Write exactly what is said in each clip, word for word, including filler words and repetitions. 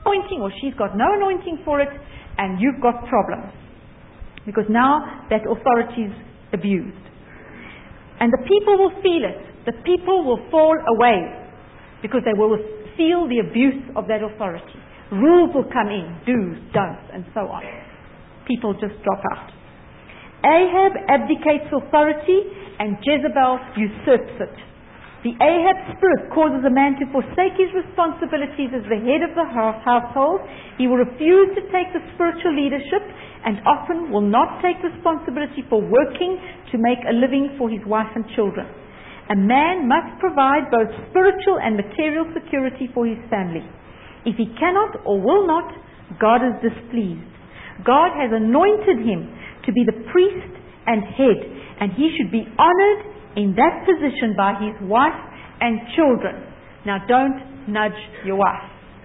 anointing, or she's got no anointing for it, and you've got problems. Because now that authority is abused. And the people will feel it. The people will fall away because they will feel the abuse of that authority. Rules will come in, do's, don'ts, and so on. People just drop out. Ahab abdicates authority and Jezebel usurps it. The Ahab spirit causes a man to forsake his responsibilities as the head of the household. He will refuse to take the spiritual leadership and often will not take responsibility for working to make a living for his wife and children. A man must provide both spiritual and material security for his family. If he cannot or will not, God is displeased. God has anointed him to be the priest and head, and he should be honored in that position by his wife and children. Now don't nudge your wife.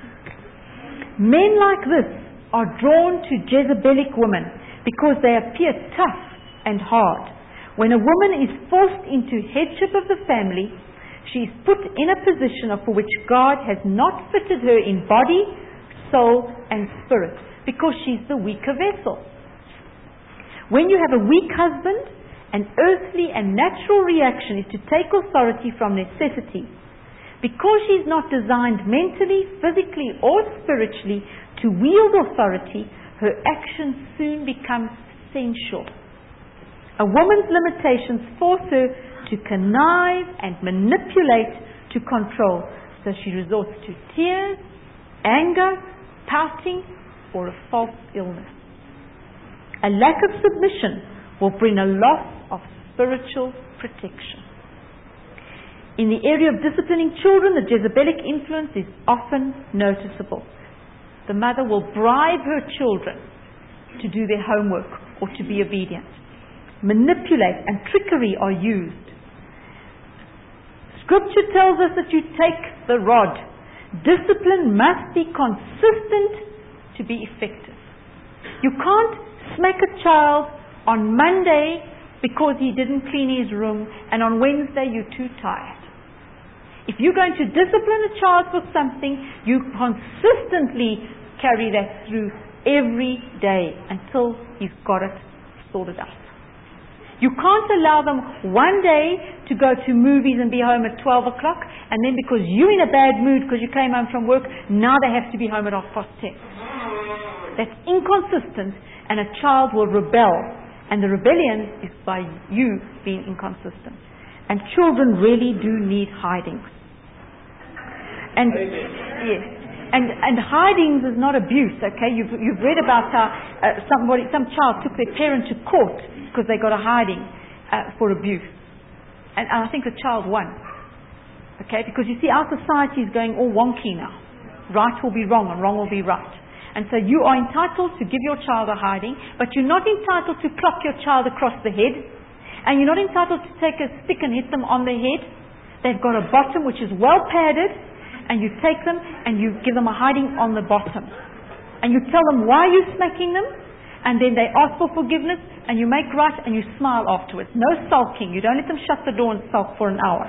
Men like this are drawn to Jezebelic women because they appear tough and hard. When a woman is forced into headship of the family, she is put in a position for which God has not fitted her in body, soul, and spirit, because she's the weaker vessel. When you have a weak husband, an earthly and natural reaction is to take authority from necessity. Because she's not designed mentally, physically, or spiritually to wield authority, her action soon becomes sensual. A woman's limitations force her to connive and manipulate to control. So she resorts to tears, anger, pouting, or a false illness. A lack of submission will bring a loss of spiritual protection. In the area of disciplining children, the Jezebelic influence is often noticeable. The mother will bribe her children to do their homework or to be obedient. Manipulate and trickery are used. Scripture tells us that you take the rod. Discipline must be consistent to be effective. You can't smack a child on Monday because he didn't clean his room, and on Wednesday you're too tired. If you're going to discipline a child for something, you consistently carry that through every day until you've got it sorted out. You can't allow them one day to go to movies and be home at twelve o'clock, and then because you're in a bad mood because you came home from work, now they have to be home at half past ten. That's inconsistent, and a child will rebel. And the rebellion is by you being inconsistent. And children really do need hidings. And yes, and and hidings is not abuse. Okay, you've you've read about how uh, somebody, some child took their parent to court because they got a hiding uh, for abuse, and I think the child won. Okay, because you see, our society is going all wonky now. Right will be wrong, and wrong will be right. And so you are entitled to give your child a hiding, but you're not entitled to clock your child across the head, and you're not entitled to take a stick and hit them on the head. They've got a bottom which is well padded, and you take them and you give them a hiding on the bottom. And you tell them why you're smacking them, and then they ask for forgiveness, and you make right, and you smile afterwards. No sulking. You don't let them shut the door and sulk for an hour.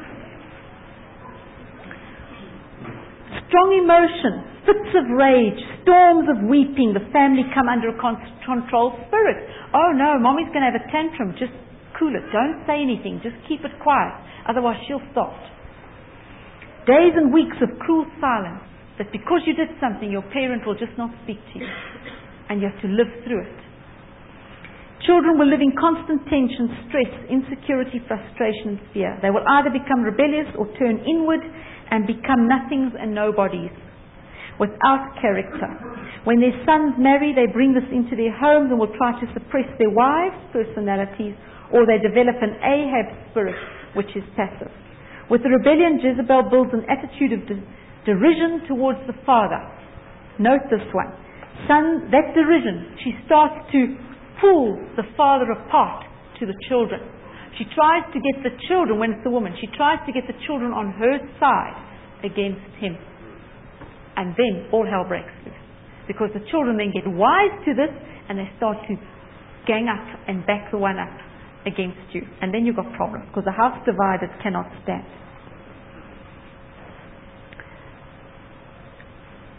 Strong emotion, fits of rage, storms of weeping, the family come under a con- controlled spirit. Oh no, mommy's going to have a tantrum. Just cool it. Don't say anything. Just keep it quiet. Otherwise she'll start. Days and weeks of cruel silence. That because you did something, your parent will just not speak to you. And you have to live through it. Children will live in constant tension, stress, insecurity, frustration, and fear. They will either become rebellious or turn inward and become nothings and nobodies without character. When their sons marry, they bring this into their homes and will try to suppress their wives' personalities, or they develop an Ahab spirit, which is passive. With the rebellion, Jezebel builds an attitude of de- derision towards the father. Note this one. Son, that derision, she starts to pull the father apart to the children. She tries to get the children, when it's a woman, she tries to get the children on her side against him. And then all hell breaks loose. Because the children then get wise to this and they start to gang up and back the one up against you. And then you've got problems, because the house divided cannot stand.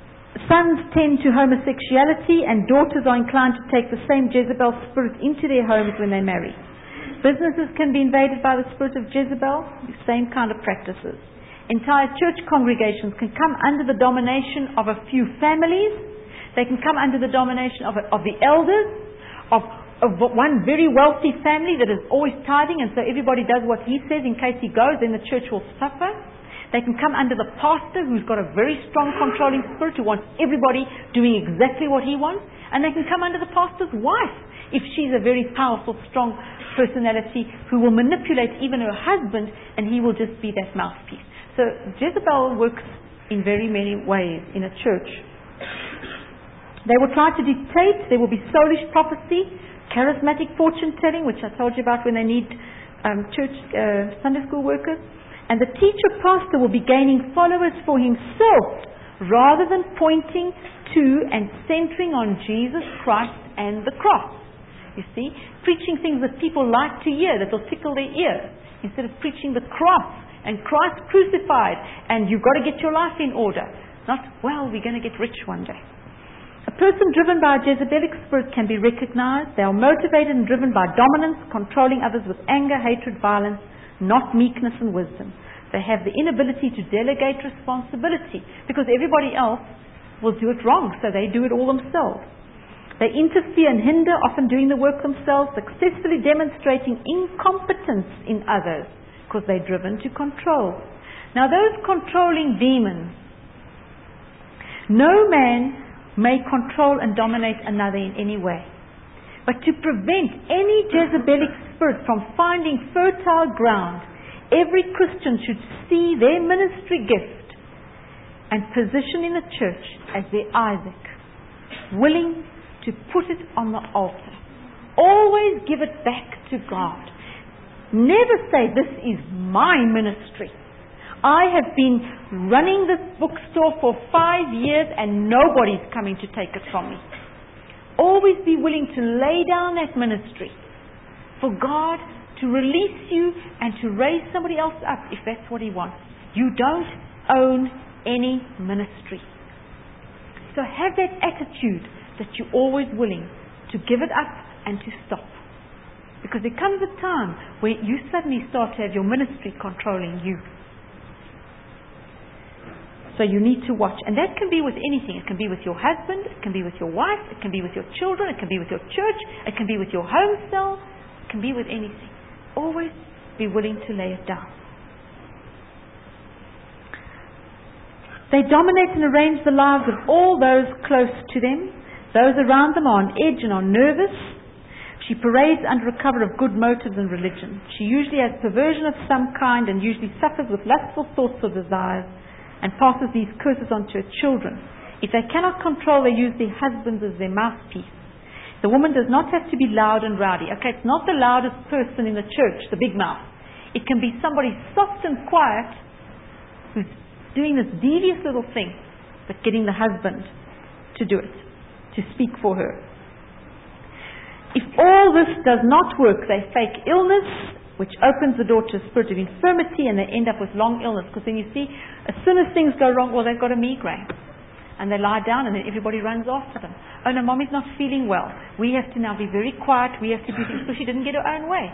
Sons tend to homosexuality, and daughters are inclined to take the same Jezebel spirit into their homes when they marry. Businesses can be invaded by the spirit of Jezebel, the same kind of practices. Entire church congregations can come under the domination of a few families. They can come under the domination of, a, of the elders, of, of one very wealthy family that is always tithing, and so everybody does what he says. In case he goes, then the church will suffer. They can come under the pastor, who's got a very strong controlling spirit, who wants everybody doing exactly what he wants. And they can come under the pastor's wife, if she's a very powerful, strong personality who will manipulate even her husband, and he will just be that mouthpiece. So Jezebel works in very many ways in a church. They will try to dictate. There will be soulish prophecy, charismatic fortune telling, which I told you about when they need um, church uh, Sunday school workers. And the teacher pastor will be gaining followers for himself rather than pointing to and centering on Jesus Christ and the cross. You see, preaching things that people like to hear, that will tickle their ears, instead of preaching the cross and Christ crucified, and you've got to get your life in order. Not, well, we're going to get rich one day. A person driven by a Jezebelic spirit can be recognized. They are motivated and driven by dominance, controlling others with anger, hatred, violence, not meekness and wisdom. They have the inability to delegate responsibility because everybody else will do it wrong, so they do it all themselves. They interfere and hinder, often doing the work themselves, successfully demonstrating incompetence in others because they're driven to control. Now those controlling demons, no man may control and dominate another in any way. But to prevent any Jezebelic spirit from finding fertile ground, every Christian should see their ministry gift and position in the church as their Isaac, willing to put it on the altar. Always give it back to God. Never say, this is my ministry. I have been running this bookstore for five years and nobody's coming to take it from me. Always be willing to lay down that ministry for God to release you and to raise somebody else up if that's what He wants. You don't own any ministry. So have that attitude that you're always willing to give it up and to stop. Because there comes a time where you suddenly start to have your ministry controlling you. So you need to watch. And that can be with anything. It can be with your husband, it can be with your wife, it can be with your children, it can be with your church, it can be with your home cell, it can be with anything. Always be willing to lay it down. They dominate and arrange the lives of all those close to them. Those around them are on edge and are nervous. She parades under a cover of good motives and religion. She usually has perversion of some kind and usually suffers with lustful thoughts or desires and passes these curses on to her children. If they cannot control, they use their husbands as their mouthpiece. The woman does not have to be loud and rowdy. Okay, it's not the loudest person in the church, the big mouth. It can be somebody soft and quiet who's doing this devious little thing, but getting the husband to do it, to speak for her. If all this does not work, they fake illness, which opens the door to a spirit of infirmity, and they end up with long illness. Because then you see, as soon as things go wrong, well, they've got a migraine. And they lie down, and then everybody runs after them. Oh no, mommy's not feeling well. We have to now be very quiet. We have to do things, because she didn't get her own way.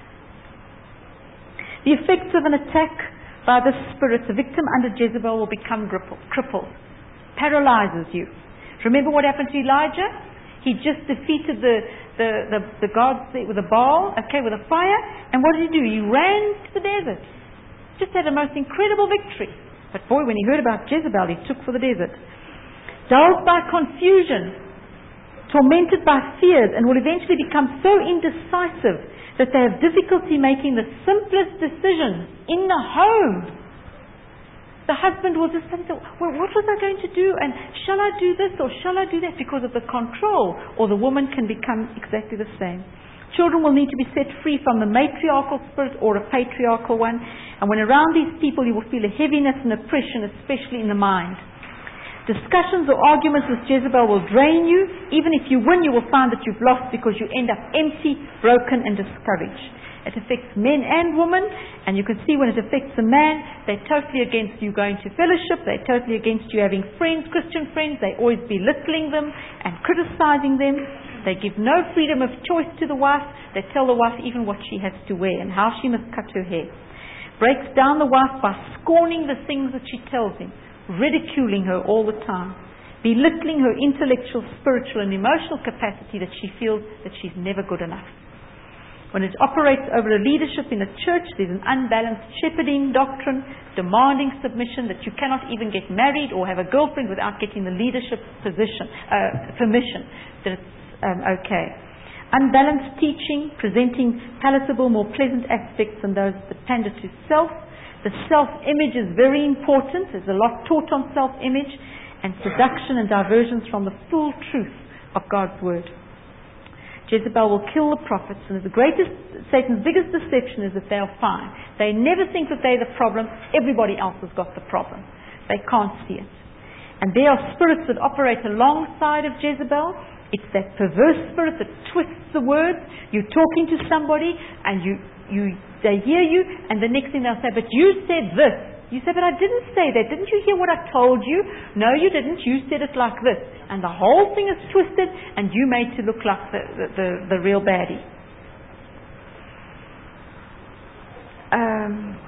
The effects of an attack by the spirit, the victim under Jezebel will become crippled, paralyzes you. Remember what happened to Elijah? He just defeated the, the, the, the gods with a Baal, okay, with a fire. And what did he do? He ran to the desert. Just had a most incredible victory. But boy, when he heard about Jezebel, he took for the desert. Dulled by confusion, tormented by fears, and will eventually become so indecisive that they have difficulty making the simplest decisions in the home. The husband will just think, well, what was I going to do? And shall I do this or shall I do that? Because of the control. Or the woman can become exactly the same. Children will need to be set free from the matriarchal spirit or a patriarchal one. And when around these people, you will feel a heaviness and oppression, especially in the mind. Discussions or arguments with Jezebel will drain you. Even if you win, you will find that you've lost because you end up empty, broken, and discouraged. It affects men and women, and you can see when it affects a man, they're totally against you going to fellowship, they're totally against you having friends, Christian friends, they always belittling them and criticizing them. They give no freedom of choice to the wife. They tell the wife even what she has to wear and how she must cut her hair. Breaks down the wife by scorning the things that she tells him, ridiculing her all the time, belittling her intellectual, spiritual and emotional capacity that she feels that she's never good enough. When it operates over a leadership in a church, there's an unbalanced shepherding doctrine, demanding submission, that you cannot even get married or have a girlfriend without getting the leadership position, uh, permission, that it's um, okay. Unbalanced teaching, presenting palatable, more pleasant aspects than those that pander to self. The self-image is very important. There's a lot taught on self-image, and seduction and diversions from the full truth of God's Word. Jezebel will kill the prophets, and the greatest, Satan's biggest deception is that they are fine. They never think that they're the problem. Everybody else has got the problem. They can't see it. And there are spirits that operate alongside of Jezebel. It's that perverse spirit that twists the words. You're talking to somebody, and you, you, they hear you, and the next thing they'll say, but you said this. You say, but I didn't say that. Didn't you hear what I told you? No, you didn't. You said it like this. And the whole thing is twisted, and you made to look like the, the, the, the real baddie. Um,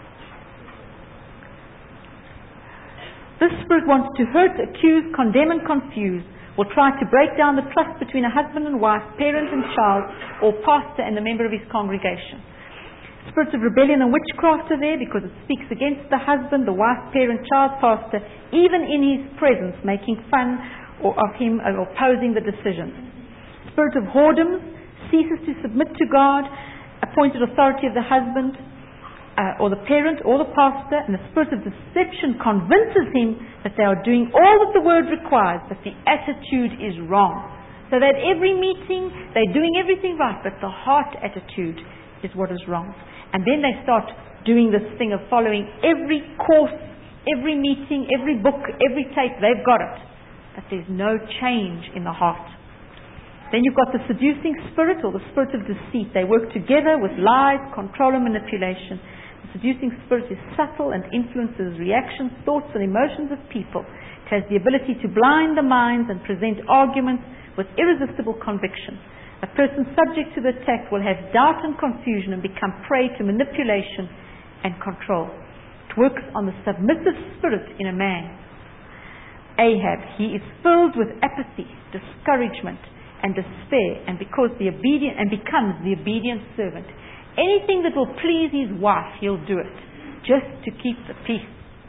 this spirit wants to hurt, accuse, condemn, and confuse. Will try to break down the trust between a husband and wife, parent and child, or pastor and the member of his congregation. Spirits of rebellion and witchcraft are there because it speaks against the husband, the wife, parent, child, pastor, even in his presence, making fun or of him or opposing the decisions. Spirit of whoredom ceases to submit to God, appointed authority of the husband uh, or the parent or the pastor, and the spirit of deception convinces him that they are doing all that the word requires, but the attitude is wrong. So that every meeting, they're doing everything right, but the heart attitude is what is wrong. And then they start doing this thing of following every course, every meeting, every book, every tape. They've got it. But there's no change in the heart. Then you've got the seducing spirit or the spirit of deceit. They work together with lies, control and manipulation. The seducing spirit is subtle and influences reactions, thoughts and emotions of people. It has the ability to blind the minds and present arguments with irresistible conviction. A person subject to the attack will have doubt and confusion and become prey to manipulation and control. It works on the submissive spirit in a man. Ahab, he is filled with apathy, discouragement, and despair, and because the obedient and becomes the obedient servant. Anything that will please his wife, he'll do it, just to keep the peace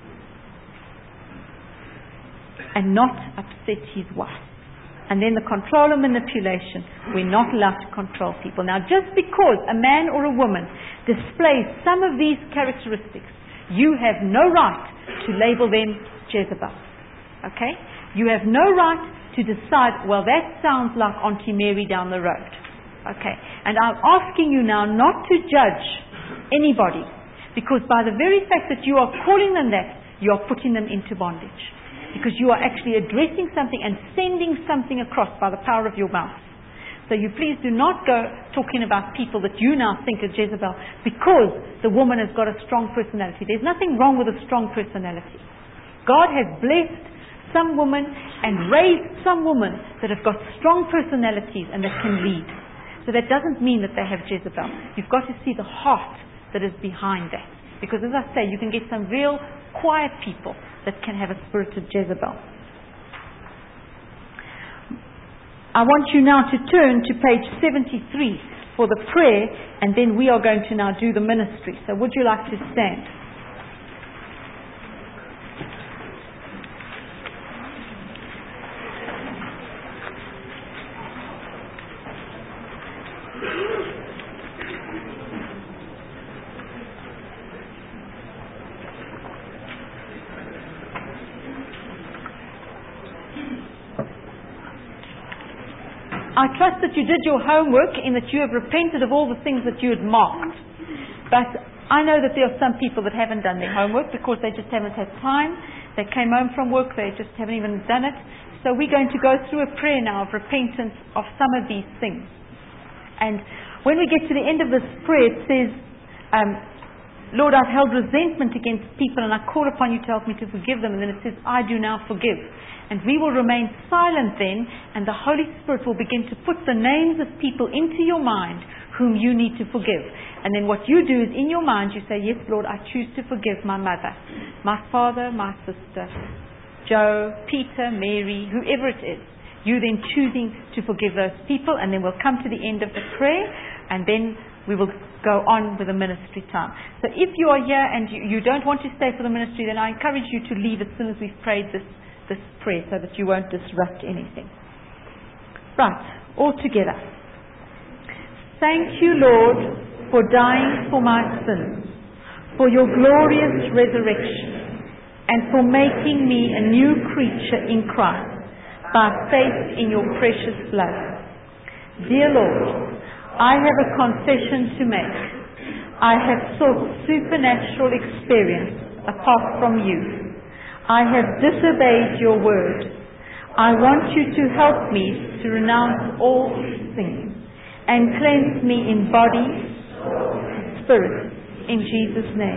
and not upset his wife. And then the control and manipulation. We're not allowed to control people. Now, just because a man or a woman displays some of these characteristics, you have no right to label them Jezebel. Okay? You have no right to decide, well, that sounds like Auntie Mary down the road. Okay? And I'm asking you now not to judge anybody, because by the very fact that you are calling them that, you are putting them into bondage. Because you are actually addressing something and sending something across by the power of your mouth. So you please do not go talking about people that you now think are Jezebel because the woman has got a strong personality. There's nothing wrong with a strong personality. God has blessed some women and raised some women that have got strong personalities and that can lead. So that doesn't mean that they have Jezebel. You've got to see the heart that is behind that. Because as I say, you can get some real quiet people that can have a spirit of Jezebel. I want you now to turn to page seventy-three for the prayer, and then we are going to now do the ministry. So would you like to stand? I trust that you did your homework in that you have repented of all the things that you had marked. But I know that there are some people that haven't done their homework because they just haven't had time. They came home from work, they just haven't even done it. So we're going to go through a prayer now of repentance of some of these things. And when we get to the end of this prayer, it says, um, Lord, I've held resentment against people and I call upon you to help me to forgive them. And then it says, I do now forgive. And we will remain silent then, and the Holy Spirit will begin to put the names of people into your mind whom you need to forgive. And then what you do is in your mind you say, yes, Lord, I choose to forgive my mother, my father, my sister, Joe, Peter, Mary, whoever it is. You then choosing to forgive those people, and then we'll come to the end of the prayer, and then we will go on with the ministry time. So if you are here and you, you don't want to stay for the ministry, then I encourage you to leave as soon as we've prayed this, this prayer so that you won't disrupt anything. Right, all together. Thank you, Lord, for dying for my sins, for your glorious resurrection, and for making me a new creature in Christ by faith in your precious blood. Dear Lord, I have a confession to make. I have sought supernatural experience apart from you. I have disobeyed your word. I want you to help me to renounce all things and cleanse me in body, spirit, in Jesus' name.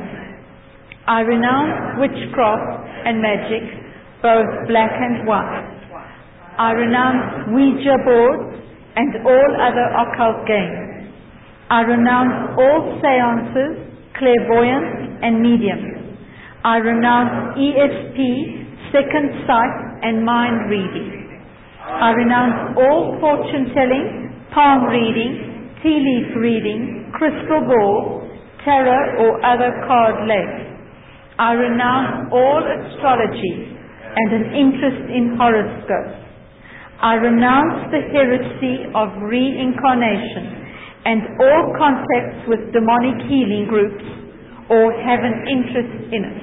I renounce witchcraft and magic, both black and white. I renounce Ouija boards and all other occult games. I renounce all seances, clairvoyance, and mediums. I renounce E S P, second sight, and mind reading. I renounce all fortune telling, palm reading, tea leaf reading, crystal ball, tarot, or other card laying. I renounce all astrology and an interest in horoscopes. I renounce the heresy of reincarnation and all contacts with demonic healing groups or have an interest in it.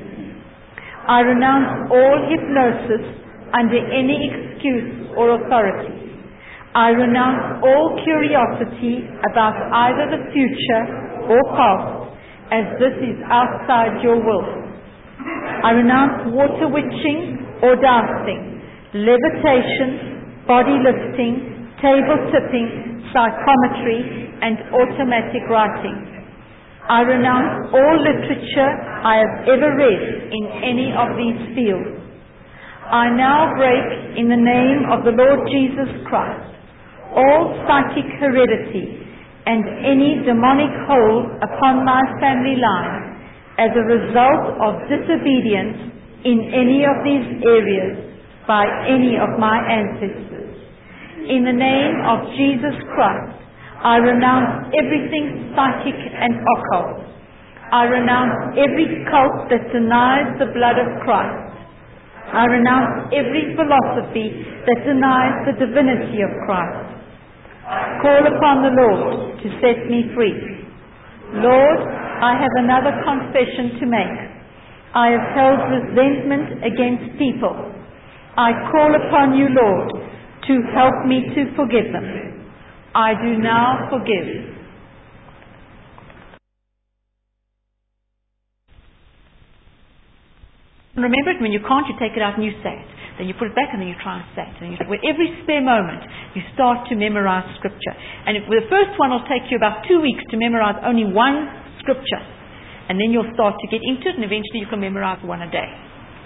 I renounce all hypnosis under any excuse or authority. I renounce all curiosity about either the future or past, as this is outside your will. I renounce water witching or dancing, levitation, body lifting, table tipping, psychometry, and automatic writing. I renounce all literature I have ever read in any of these fields. I now break, in the name of the Lord Jesus Christ, all psychic heredity and any demonic hold upon my family line as a result of disobedience in any of these areas by any of my ancestors. In the name of Jesus Christ, I renounce everything psychic and occult. I renounce every cult that denies the blood of Christ. I renounce every philosophy that denies the divinity of Christ. Call upon the Lord to set me free. Lord, I have another confession to make. I have held resentment against people. I call upon you, Lord, to help me to forgive them. I do now forgive. Remember it, when you can't, you take it out and you say it. Then you put it back and then you try and say it. And you, with every spare moment, you start to memorize Scripture. And if, the first one will take you about two weeks to memorize only one Scripture. And then you'll start to get into it, and eventually you can memorize one a day.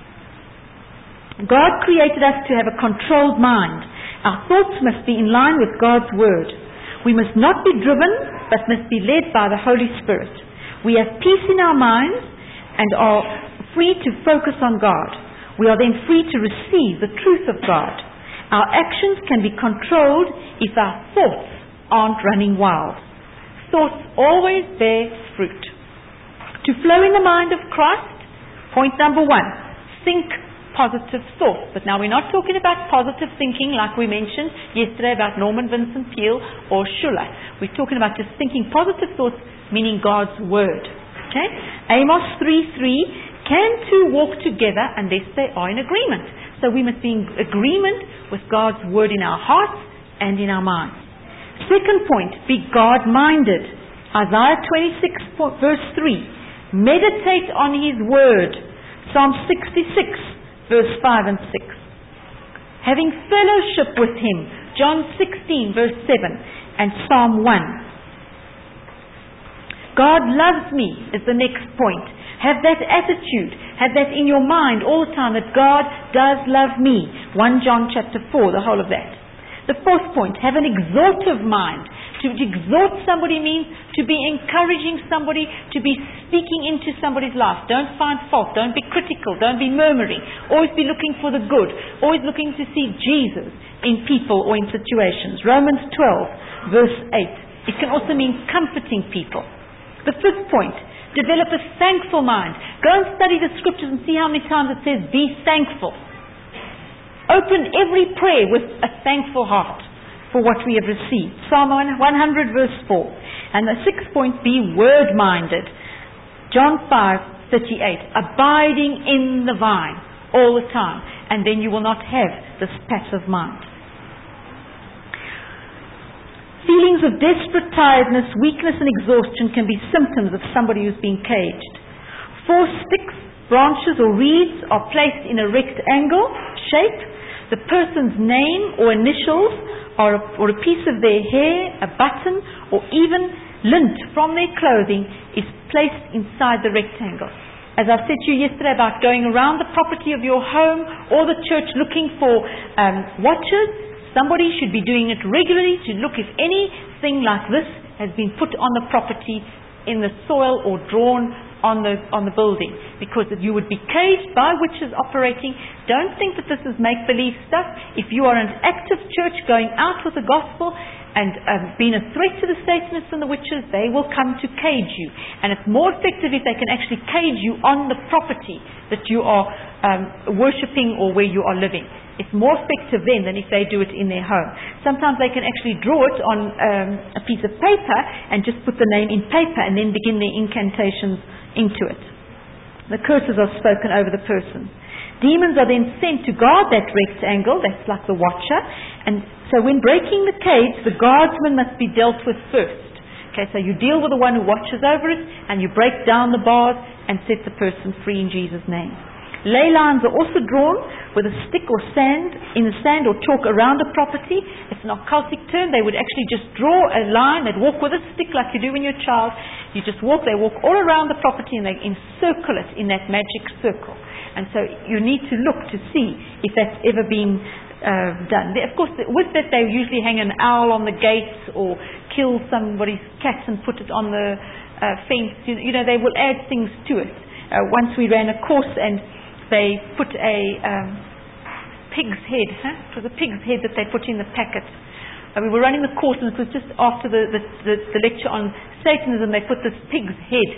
God created us to have a controlled mind. Our thoughts must be in line with God's Word. We must not be driven, but must be led by the Holy Spirit. We have peace in our minds and are free to focus on God. We are then free to receive the truth of God. Our actions can be controlled if our thoughts aren't running wild. Thoughts always bear fruit. To flow in the mind of Christ, point number one, think positive thoughts. But now we're not talking about positive thinking like we mentioned yesterday about Norman Vincent Peale or Schuller. We're talking about just thinking positive thoughts, meaning God's Word. Okay? Amos three three, can two walk together unless they are in agreement? So we must be in agreement with God's Word in our hearts and in our minds. Second point, be God-minded. Isaiah twenty-six verse three, meditate on His Word. Psalm sixty-six verse five and six. Having fellowship with Him, John sixteen verse seven and Psalm one. God loves me is the next point. Have that attitude. Have that in your mind all the time that God does love me. First John chapter four, the whole of that. The fourth point, have an exhortive mind. To exhort somebody means to be encouraging somebody, to be speaking into somebody's life. Don't find fault. Don't be critical. Don't be murmuring. Always be looking for the good. Always looking to see Jesus in people or in situations. Romans twelve, verse eight. It can also mean comforting people. The fifth point, develop a thankful mind. Go and study the scriptures and see how many times it says, be thankful. Open every prayer with a thankful heart for what we have received. Psalm one hundred verse four. And the sixth point, be word-minded. John five thirty-eight. Abiding in the vine all the time. And then you will not have this passive mind. Feelings of desperate tiredness, weakness and exhaustion can be symptoms of somebody who's been caged. Four sticks, branches or reeds are placed in a rectangle shape. The person's name or initials or a, or a piece of their hair, a button or even lint from their clothing is placed inside the rectangle. As I said to you yesterday about going around the property of your home or the church looking for um, watchers, somebody should be doing it regularly to look if anything like this has been put on the property, in the soil or drawn on the on the building, because you would be caged by witches operating. Don't think that this is make-believe stuff. If you are an active church going out with the gospel and um, being a threat to the Satanists and the witches, they will come to cage you. And it's more effective if they can actually cage you on the property that you are um, worshipping or where you are living. It's more effective then than if they do it in their home. Sometimes they can actually draw it on um, a piece of paper and just put the name in paper and then begin their incantations into it. The curses are spoken over the person. Demons are then sent to guard that rectangle, that's like the watcher. And so when breaking the cage, the guardsman must be dealt with first. Okay, so you deal with the one who watches over it and you break down the bars and set the person free in Jesus' name. Ley lines are also drawn with a stick or sand, in the sand or chalk around a property. It's an occultic term. They would actually just draw a line. They'd walk with a stick like you do when you're a child. You just walk, they walk all around the property and they encircle it in that magic circle. And so you need to look to see if that's ever been uh, done. They, of course, with that they usually hang an owl on the gates or kill somebody's cat and put it on the uh, fence. You, you know, they will add things to it. Uh, once we ran a course and they put a um, pig's head. Huh? It was a pig's head that they put in the packet. Uh, we were running the course, and it was just after the, the, the, the lecture on Satanism. They put this pig's head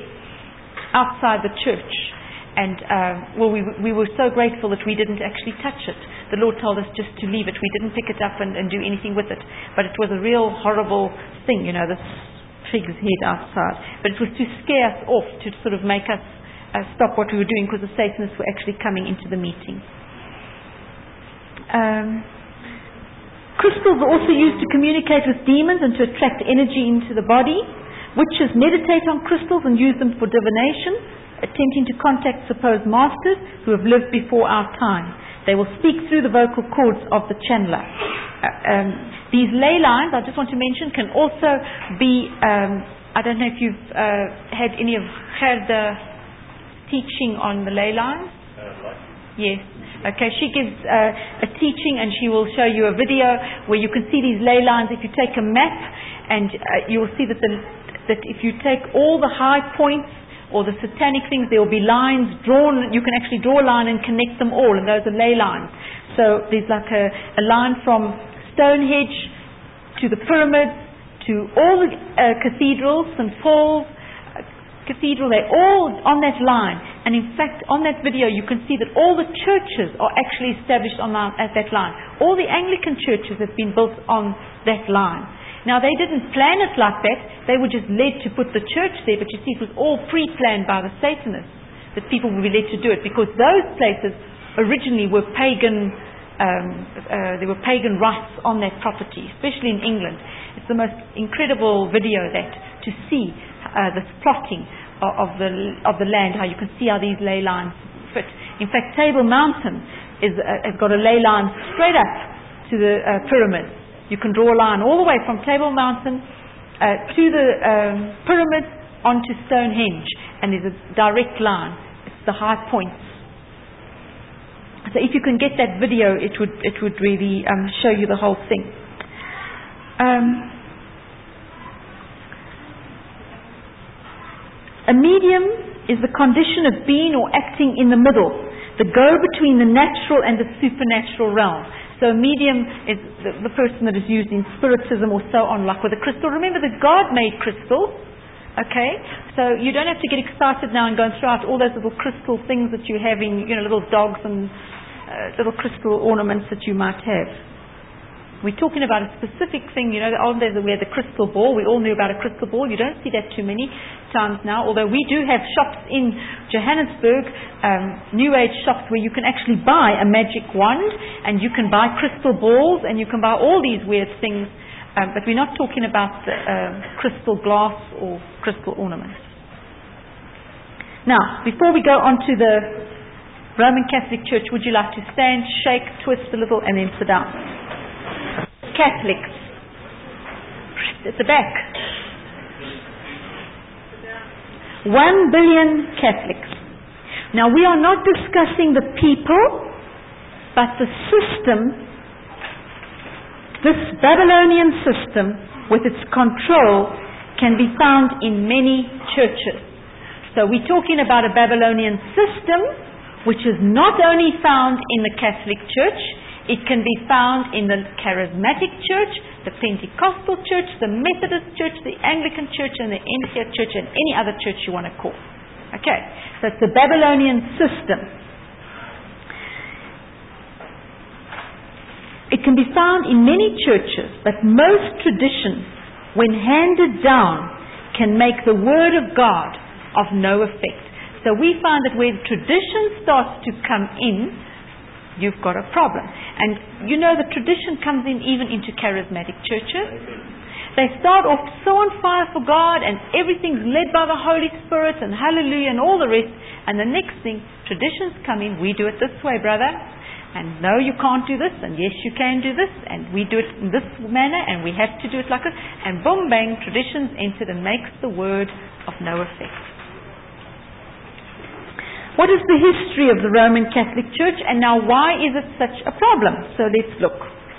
outside the church. And, uh, well, we, we were so grateful that we didn't actually touch it. The Lord told us just to leave it. We didn't pick it up and, and do anything with it. But it was a real horrible thing, you know, this pig's head outside. But it was to scare us off, to sort of make us Uh, stop what we were doing, because the Satanists were actually coming into the meeting. Um, crystals are also used to communicate with demons and to attract energy into the body. Witches meditate on crystals and use them for divination, attempting to contact supposed masters who have lived before our time. They will speak through the vocal cords of the channeler. Uh, um, these ley lines, I just want to mention, can also be, um, I don't know if you've uh, had any of Gerda teaching on the ley lines? Uh, yes. Okay, she gives uh, a teaching and she will show you a video where you can see these ley lines. If you take a map and uh, you will see that, the, that if you take all the high points or the satanic things, there will be lines drawn. You can actually draw a line and connect them all, and those are ley lines. So there's like a, a line from Stonehenge to the pyramids to all the uh, cathedrals, Saint Paul's Cathedral, they're all on that line. And in fact, on that video you can see that all the churches are actually established on that, at that line. All the Anglican churches have been built on that line. Now, they didn't plan it like that. They were just led to put the church there, but you see, it was all pre-planned by the Satanists, that people would be led to do it, because those places originally were pagan, um, uh, there were pagan rites on that property, especially in England. It's the most incredible video that, to see uh, this plotting of the of the land, how you can see how these ley lines fit. In fact, Table Mountain is uh, has got a ley line straight up to the uh, pyramids. You can draw a line all the way from Table Mountain uh, to the um, pyramids, onto Stonehenge, and there's a direct line. It's the high points. So if you can get that video, it would it would really um, show you the whole thing. Um, a medium is the condition of being or acting in the middle, the go between the natural and the supernatural realm. So a medium is the, the person that is used in spiritism or so on, like with a crystal. Remember that God made crystal, okay? So you don't have to get excited now and go and throw out all those little crystal things that you have in, you know, little dogs and uh, little crystal ornaments that you might have. We're talking about a specific thing. You know, the old days we had the crystal ball. We all knew about a crystal ball. You don't see that too many times now, although we do have shops in Johannesburg, um, New Age shops, where you can actually buy a magic wand, and you can buy crystal balls, and you can buy all these weird things, um, but we're not talking about the, uh, crystal glass or crystal ornaments. Now, before we go on to the Roman Catholic Church, would you like to stand, shake, twist a little, and then sit down? Catholics. At the back. One billion Catholics. Now we are not discussing the people, but the system, this Babylonian system with its control can be found in many churches. So we're talking about a Babylonian system which is not only found in the Catholic Church, it can be found in the Charismatic Church, the Pentecostal Church, the Methodist Church, the Anglican Church, and the N C A Church, and any other church you want to call. Okay, so it's the Babylonian system. It can be found in many churches, but most traditions, when handed down, can make the Word of God of no effect. So we find that when tradition starts to come in, you've got a problem. And you know the tradition comes in even into charismatic churches. They start off so on fire for God and everything's led by the Holy Spirit and hallelujah and all the rest, and the next thing, traditions come in, we do it this way, brother, and no, you can't do this, and yes, you can do this, and we do it in this manner, and we have to do it like this, and boom bang, traditions entered and makes the word of no effect. What is the history of the Roman Catholic Church, and now why is it such a problem? So let's look.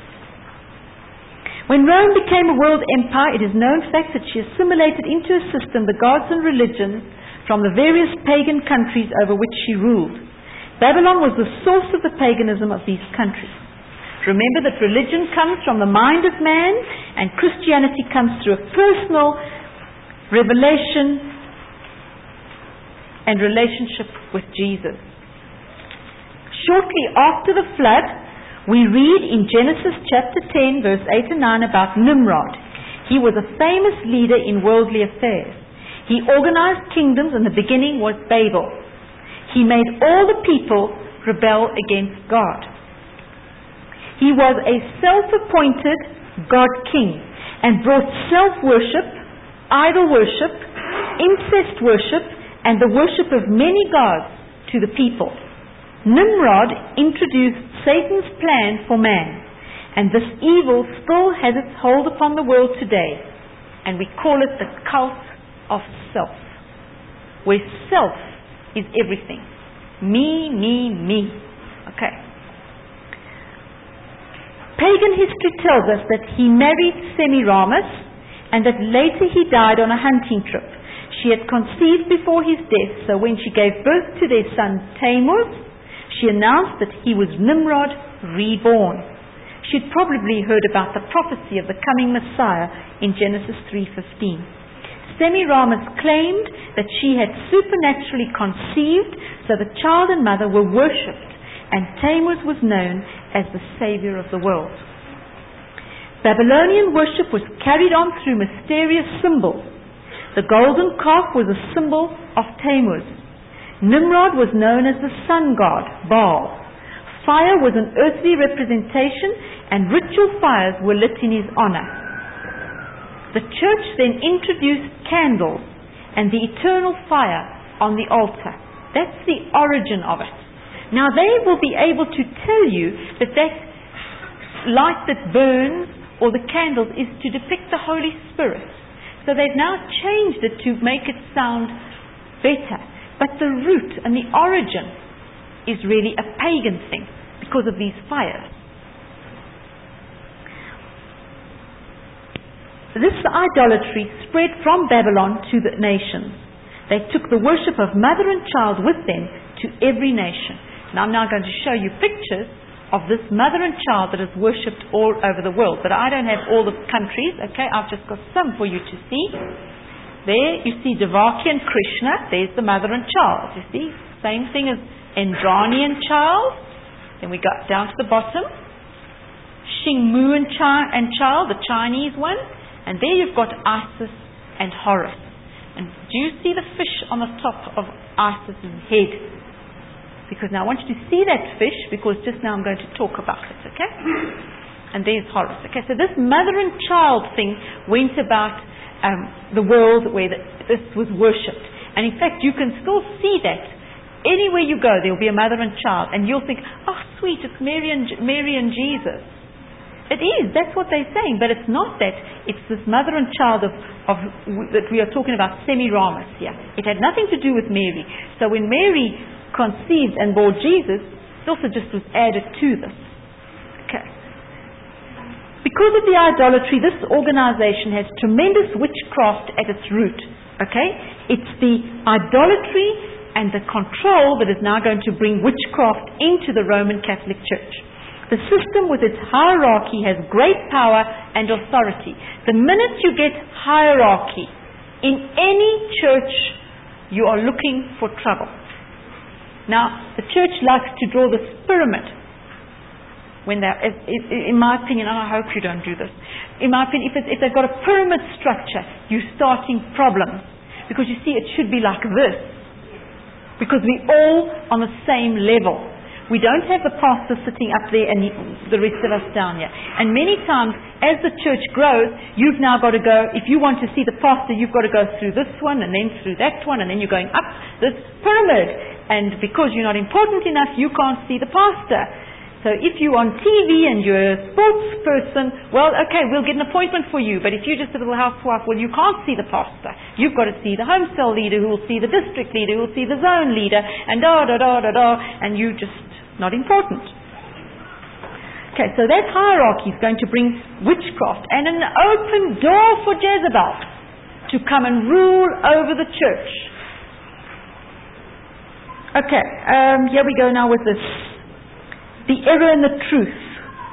When Rome became a world empire, it is known fact that she assimilated into a system the gods and religions from the various pagan countries over which she ruled. Babylon was the source of the paganism of these countries. Remember that religion comes from the mind of man, and Christianity comes through a personal revelation and relationship with Jesus. Shortly after the flood, we read in Genesis chapter ten, verse eight and nine about Nimrod. He was a famous leader in worldly affairs. He organized kingdoms, and the beginning was Babel. He made all the people rebel against God. He was a self-appointed God king and brought self-worship, idol worship, incest worship, and the worship of many gods to the people. Nimrod introduced Satan's plan for man, and this evil still has its hold upon the world today, and we call it the cult of self, where self is everything. Me, me, me. Okay. Pagan history tells us that he married Semiramis, and that later he died on a hunting trip. She had conceived before his death, so when she gave birth to their son Tammuz, she announced that he was Nimrod reborn. She had probably heard about the prophecy of the coming Messiah in Genesis three fifteen. Semiramis claimed that she had supernaturally conceived, so the child and mother were worshipped, and Tammuz was known as the savior of the world. Babylonian worship was carried on through mysterious symbols. The golden calf was a symbol of Tammuz. Nimrod was known as the sun god, Baal. Fire was an earthly representation, and ritual fires were lit in his honor. The church then introduced candles and the eternal fire on the altar. That's the origin of it. Now they will be able to tell you that that light that burns, or the candles, is to depict the Holy Spirit. So they've now changed it to make it sound better. But the root and the origin is really a pagan thing because of these fires. This idolatry spread from Babylon to the nations. They took the worship of mother and child with them to every nation. And I'm now going to show you pictures of this mother and child that is worshipped all over the world. But I don't have all the countries, okay? I've just got some for you to see. There you see Devaki and Krishna. There's the mother and child, you see. Same thing as Indrani and child. Then we got down to the bottom. Xingmu and, chi- and child, the Chinese one. And there you've got Isis and Horus. And do you see the fish on the top of Isis's head? Because now I want you to see that fish, because just now I'm going to talk about it, okay? And there's Horus. Okay, so this mother and child thing went about um, the world where the, this was worshipped. And in fact, you can still see that. Anywhere you go, there will be a mother and child. And you'll think, oh, sweet, it's Mary and, Mary and Jesus. It is, that's what they're saying. But it's not that. It's this mother and child of, of that we are talking about, Semiramis here. It had nothing to do with Mary. So when Mary conceived and bore Jesus, it also just was added to this. Okay. Because of the idolatry, this organization has tremendous witchcraft at its root. Okay? It's the idolatry and the control that is now going to bring witchcraft into the Roman Catholic Church. The system with its hierarchy has great power and authority. The minute you get hierarchy in any church, you are looking for trouble. Now, the church likes to draw this pyramid. When they're, in my opinion, and I hope you don't do this, in my opinion, if, it's, if they've got a pyramid structure, you're starting problems. Because you see, it should be like this. Because we're all on the same level. We don't have the pastor sitting up there and the rest of us down here. And many times, as the church grows, you've now got to go, if you want to see the pastor, you've got to go through this one and then through that one, and then you're going up this pyramid. And because you're not important enough, you can't see the pastor. So if you're on T V and you're a sports person, well, okay, we'll get an appointment for you. But if you're just a little housewife, well, you can't see the pastor. You've got to see the home cell leader, who will see the district leader, who will see the zone leader, and da da da da da, and you just not important. Okay, so that hierarchy is going to bring witchcraft and an open door for Jezebel to come and rule over the church. Okay, um, here we go now with this. The error and the truth.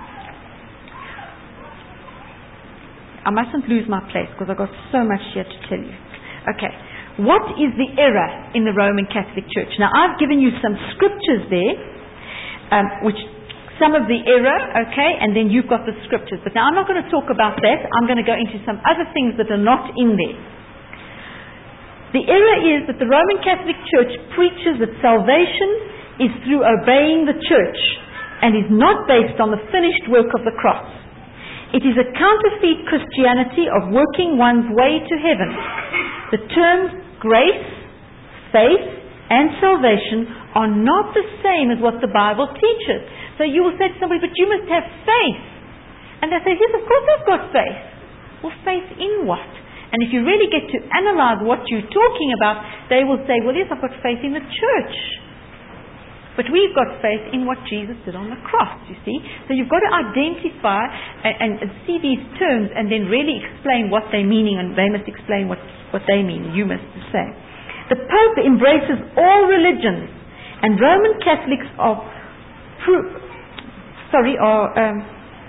I mustn't lose my place because I've got so much here to tell you. Okay, what is the error in the Roman Catholic Church? Now, I've given you some scriptures there, um, which some of the error, okay, and then you've got the scriptures. But now I'm not going to talk about that. I'm going to go into some other things that are not in there. The error is that the Roman Catholic Church preaches that salvation is through obeying the church and is not based on the finished work of the cross. It is a counterfeit Christianity of working one's way to heaven. The terms grace, faith, and salvation are not the same as what the Bible teaches. So you will say to somebody, but you must have faith. And they say, yes, of course I've got faith. Well, faith in what? And if you really get to analyze what you're talking about, they will say, well, yes, I've got faith in the church. But we've got faith in what Jesus did on the cross, you see. So you've got to identify and, and see these terms and then really explain what they're meaning, and they must explain what, what they mean. You must say. The Pope embraces all religions, and Roman Catholics are, pro- sorry, are um,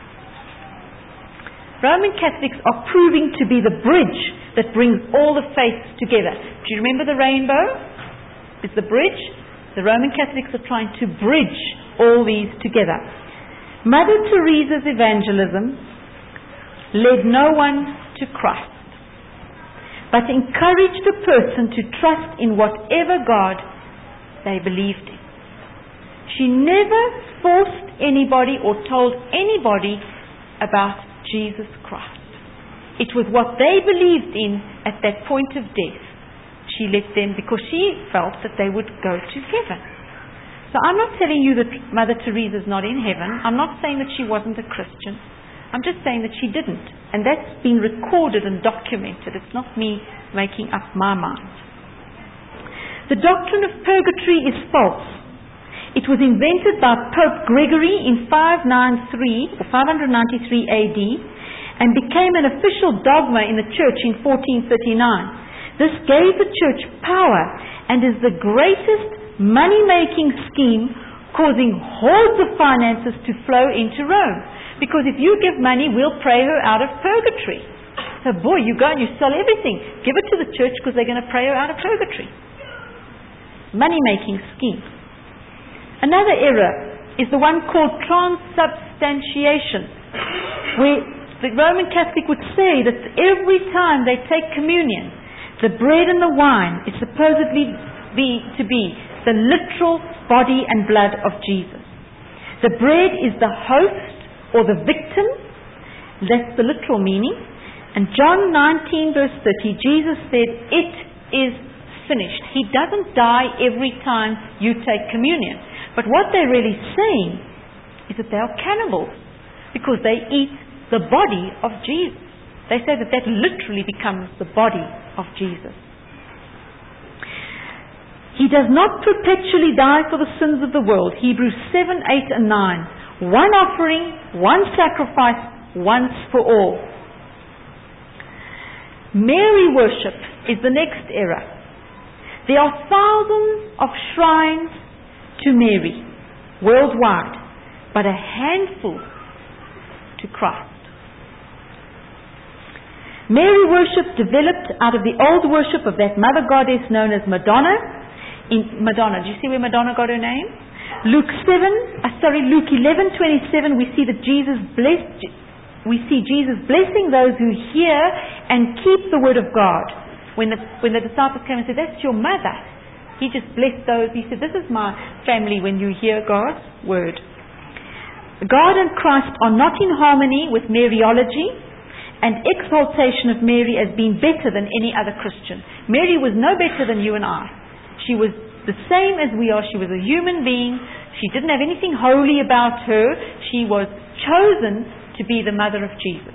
Roman Catholics are proving to be the bridge that brings all the faiths together. Do you remember the rainbow? It's the bridge. The Roman Catholics are trying to bridge all these together. Mother Teresa's evangelism led no one to Christ, but encouraged a person to trust in whatever God they believed in. She never forced anybody or told anybody about Jesus Christ. It was what they believed in at that point of death. She let them, because she felt that they would go to heaven. So I'm not telling you that Mother Teresa is not in heaven. I'm not saying that she wasn't a Christian. I'm just saying that she didn't. And that's been recorded and documented. It's not me making up my mind. The doctrine of purgatory is false. It was invented by Pope Gregory in five ninety-three or five ninety-three A D and became an official dogma in the church in fourteen thirty-nine. This gave the church power and is the greatest money-making scheme, causing hordes of finances to flow into Rome. Because if you give money, we'll pray her out of purgatory. So boy, you go and you sell everything. Give it to the church because they're going to pray her out of purgatory. Money-making scheme. Another error is the one called transubstantiation, where the Roman Catholic would say that every time they take communion, the bread and the wine is supposedly be, to be the literal body and blood of Jesus. The bread is the host or the victim. That's the literal meaning. And John nineteen verse thirty, Jesus said, "It is finished." He doesn't die every time you take communion. But what they're really saying is that they are cannibals because they eat the body of Jesus. They say that that literally becomes the body of Jesus. He does not perpetually die for the sins of the world. Hebrews seven, eight and nine. One offering, one sacrifice, once for all. Mary worship is the next error. There are thousands of shrines to Mary worldwide, but a handful to Christ. Mary worship developed out of the old worship of that mother goddess known as Madonna. In Madonna, do you see where Madonna got her name? Luke seven, uh, sorry, Luke eleven twenty-seven. We see that Jesus blessed. We see Jesus blessing those who hear and keep the word of God. When the when the disciples came and said, "That's your mother," He just blessed those. He said, "This is my family when you hear God's word." God and Christ are not in harmony with Mariology and exaltation of Mary as being better than any other Christian. Mary was no better than you and I. She was the same as we are. She was a human being. She didn't have anything holy about her. She was chosen to be the mother of Jesus.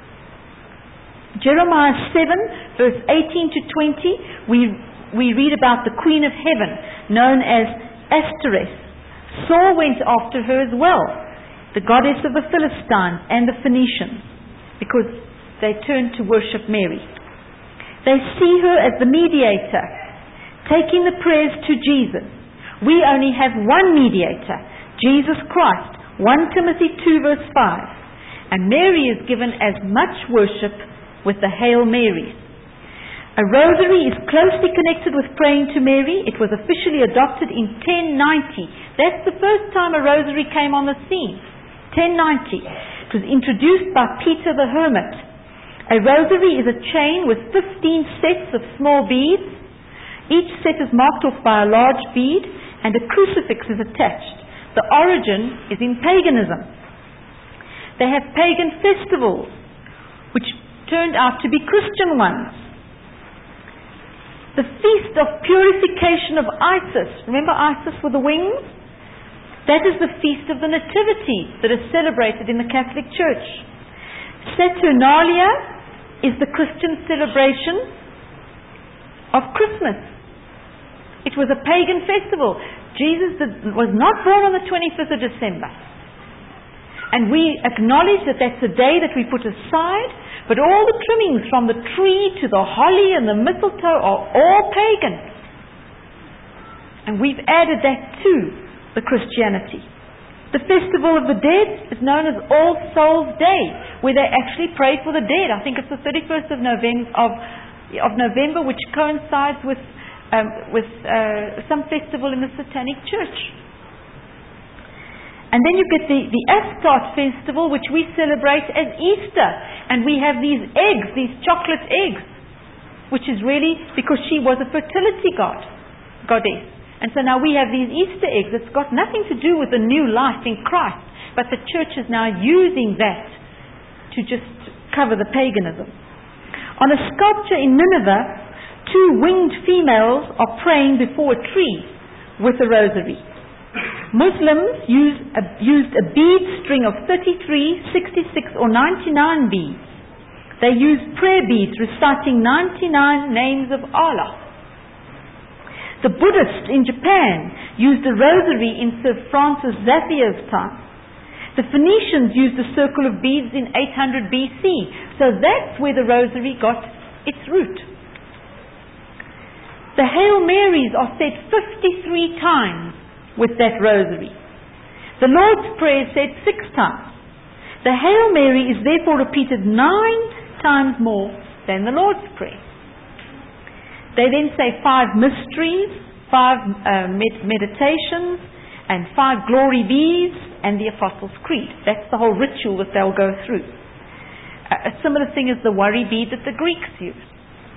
Jeremiah seven, verse eighteen to twenty, we we read about the Queen of Heaven, known as Ashtoreth. Saul went after her as well, the goddess of the Philistines and the Phoenicians, because they turned to worship Mary. They see her as the mediator, taking the prayers to Jesus. We only have one mediator, Jesus Christ, First Timothy two verse five. And Mary is given as much worship with the Hail Marys. A rosary is closely connected with praying to Mary. It was officially adopted in ten ninety. That's the first time a rosary came on the scene. ten ninety. It was introduced by Peter the Hermit. A rosary is a chain with fifteen sets of small beads. Each set is marked off by a large bead and a crucifix is attached. The origin is in paganism. They have pagan festivals which turned out to be Christian ones. The feast of purification of Isis. Remember Isis with the wings? That is the feast of the Nativity that is celebrated in the Catholic Church. Saturnalia is the Christian celebration of Christmas. It was a pagan festival. Jesus did, was not born on the twenty-fifth of December. And we acknowledge that that's a day that we put aside, but all the trimmings from the tree to the holly and the mistletoe are all pagan. And we've added that to the Christianity. The Festival of the Dead is known as All Souls Day, where they actually pray for the dead. I think it's the thirty-first of November, of, of November which coincides with, um, with uh, some festival in the Satanic Church. And then you get the, the Astarte festival, which we celebrate as Easter. And we have these eggs, these chocolate eggs, which is really because she was a fertility god, goddess. And so now we have these Easter eggs. It's got nothing to do with the new life in Christ, but the church is now using that to just cover the paganism. On a sculpture in Nineveh, two winged females are praying before a tree with a rosary. Muslims use a, used a bead string of thirty-three, sixty-six or ninety-nine beads. They used prayer beads reciting ninety-nine names of Allah. The Buddhists in Japan used a rosary in Sir Francis Xavier's time. The Phoenicians used a circle of beads in eight hundred B C. So that's where the rosary got its root. The Hail Marys are said fifty-three times with that rosary. The Lord's Prayer is said six times. The Hail Mary is therefore repeated nine times more than the Lord's Prayer. They then say five mysteries, five uh, med- meditations, and five glory beads, and the Apostles' Creed. That's the whole ritual that they'll go through. A, a similar thing is the worry bead that the Greeks used.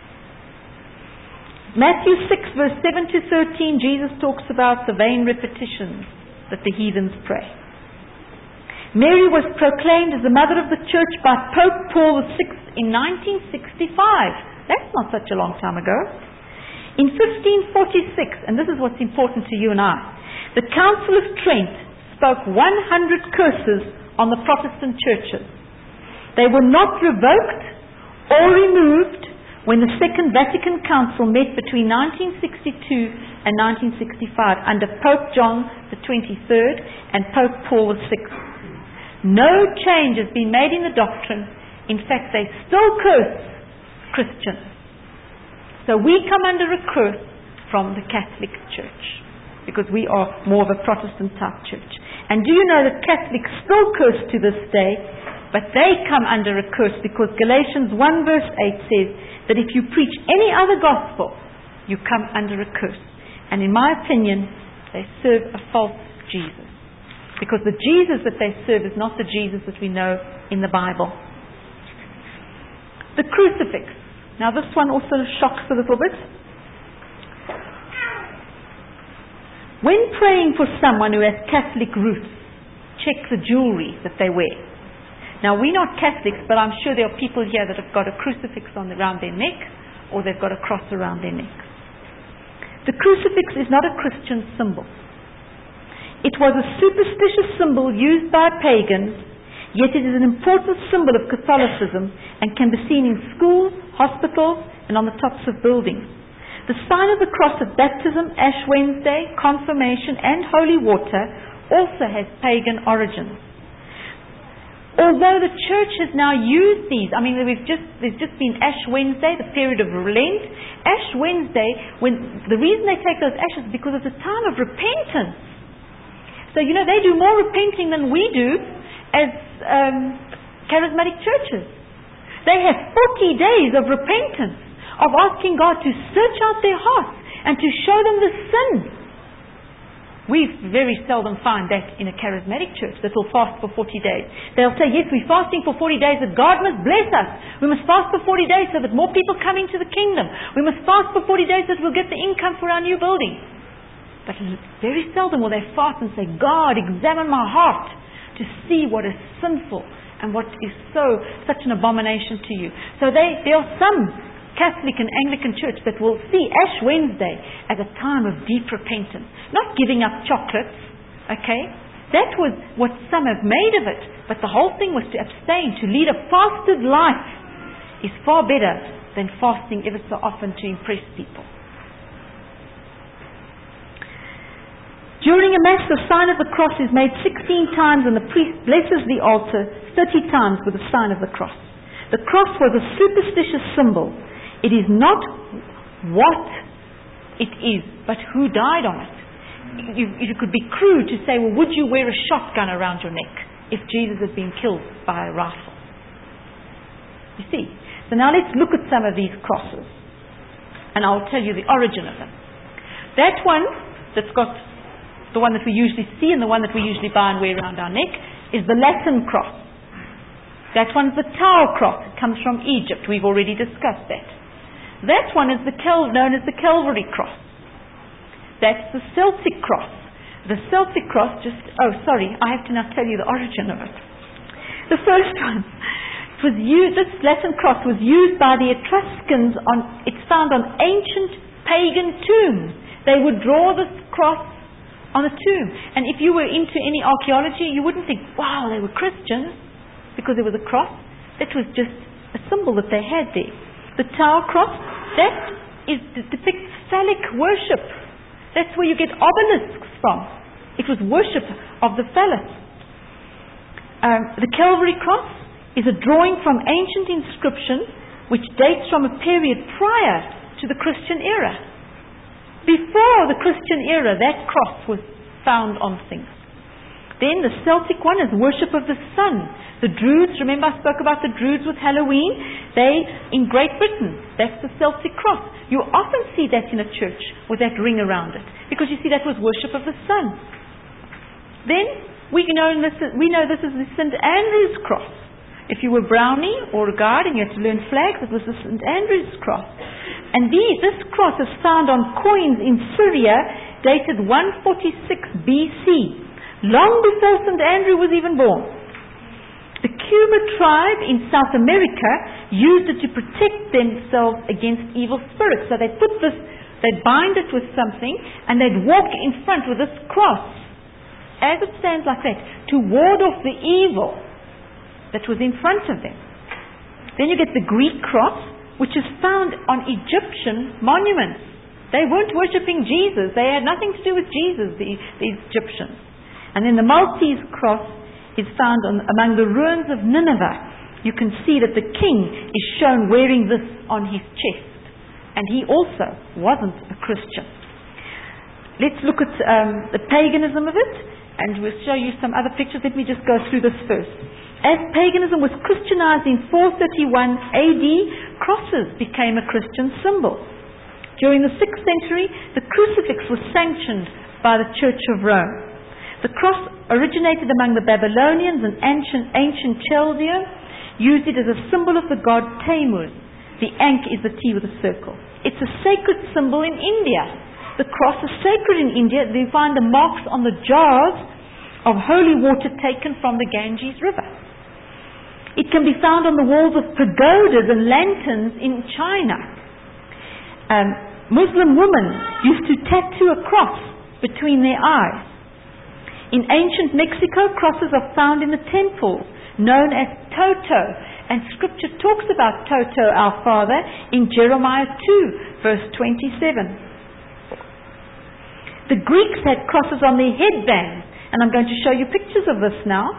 Matthew six verse seven to thirteen, Jesus talks about the vain repetitions that the heathens pray. Mary was proclaimed as the mother of the church by Pope Paul the sixth in nineteen sixty-five. That's not such a long time ago. In fifteen forty-six, and this is what's important to you and I, the Council of Trent spoke one hundred curses on the Protestant churches. They were not revoked or removed when the Second Vatican Council met between nineteen sixty-two and nineteen sixty-five under Pope John the twenty-third and Pope Paul the sixth. No change has been made in the doctrine. In fact, they still curse Christians. So we come under a curse from the Catholic Church because we are more of a Protestant type church. And do you know that Catholics still curse to this day, but they come under a curse because Galatians one verse eight says that if you preach any other gospel, you come under a curse. And in my opinion, they serve a false Jesus. Because the Jesus that they serve is not the Jesus that we know in the Bible. The crucifix. Now this one also shocks a little bit. When praying for someone who has Catholic roots, check the jewelry that they wear. Now we're not Catholics, but I'm sure there are people here that have got a crucifix on around their neck, or they've got a cross around their neck. The crucifix is not a Christian symbol. It was a superstitious symbol used by pagans, yet it is an important symbol of Catholicism and can be seen in schools, hospitals, and on the tops of buildings. The sign of the cross at baptism, Ash Wednesday, confirmation, and holy water also has pagan origins. Although the church has now used these, I mean, we've just, there's just been Ash Wednesday, the period of Lent. Ash Wednesday, when the reason they take those ashes is because it's a time of repentance. So, you know, they do more repenting than we do as um, charismatic churches. They have forty days of repentance, of asking God to search out their hearts and to show them the sin. We very seldom find that in a charismatic church that will fast for forty days. They'll say, yes, we're fasting for forty days, that God must bless us. We must fast for forty days so that more people come into the kingdom. We must fast for forty days so that we'll get the income for our new building. But very seldom will they fast and say, God, examine my heart to see what is sinful and what is so such an abomination to you. So they, there are some Catholic and Anglican church that will see Ash Wednesday as a time of deep repentance. Not giving up chocolates, okay? That was what some have made of it. But the whole thing was to abstain, to lead a fasted life is far better than fasting ever so often to impress people. During a Mass, the sign of the cross is made sixteen times and the priest blesses the altar thirty times with the sign of the cross. The cross was a superstitious symbol. It is not what it is, but who died on it. You, it could be crude to say, well, would you wear a shotgun around your neck if Jesus had been killed by a rifle? You see. So now let's look at some of these crosses. And I'll tell you the origin of them. That one that's got the one that we usually see and the one that we usually buy and wear around our neck is the Latin cross. That one's the Tower cross. It comes from Egypt. We've already discussed that. That one is the Cal- known as the Calvary cross. That's the Celtic cross. The Celtic cross just... Oh, sorry. I have to now tell you the origin of it. The first one, it was used, this Latin cross was used by the Etruscans on... It's found on ancient pagan tombs. They would draw this cross on the tomb. And if you were into any archaeology, you wouldn't think, wow, they were Christians, because there was a cross. That was just a symbol that they had there. The Tower Cross, that is, depicts phallic worship. That's where you get obelisks from. It was worship of the phallus. Um, the Calvary Cross is a drawing from ancient inscription which dates from a period prior to the Christian era. Before the Christian era, that cross was found on things. Then the Celtic one is worship of the sun. The Druids, remember I spoke about the Druids with Halloween? They, in Great Britain, that's the Celtic cross. You often see that in a church with that ring around it, because you see that was worship of the sun. Then we know this is, we know this is the Saint Andrew's cross. If you were Brownie or a guard and you had to learn flags, it was the Saint Andrew's cross. And the, this cross is found on coins in Syria dated one forty-six B C, long before Saint Andrew was even born. The Cuba tribe in South America used it to protect themselves against evil spirits. So they put this, they'd bind it with something, and they'd walk in front with this cross, as it stands like that, to ward off the evil that was in front of them. Then you get the Greek cross, which is found on Egyptian monuments. They weren't worshipping Jesus. They had nothing to do with Jesus, the, the Egyptians. And then the Maltese cross is found on, among the ruins of Nineveh. You can see that the king is shown wearing this on his chest. And he also wasn't a Christian. Let's look at um, the paganism of it, and we'll show you some other pictures. Let me just go through this first. As paganism was Christianized in four thirty-one A D, crosses became a Christian symbol. During the sixth century, the crucifix was sanctioned by the Church of Rome. The cross originated among the Babylonians and ancient, ancient Chaldea, used it as a symbol of the god Tammuz. The Ankh is the T with a circle. It's a sacred symbol in India. The cross is sacred in India. You find the marks on the jars of holy water taken from the Ganges River. It can be found on the walls of pagodas and lanterns in China. Um, Muslim women used to tattoo a cross between their eyes. In ancient Mexico, crosses are found in the temples, known as Toto. And Scripture talks about Toto, our Father, in Jeremiah two, verse twenty-seven. The Greeks had crosses on their headbands, and I'm going to show you pictures of this now.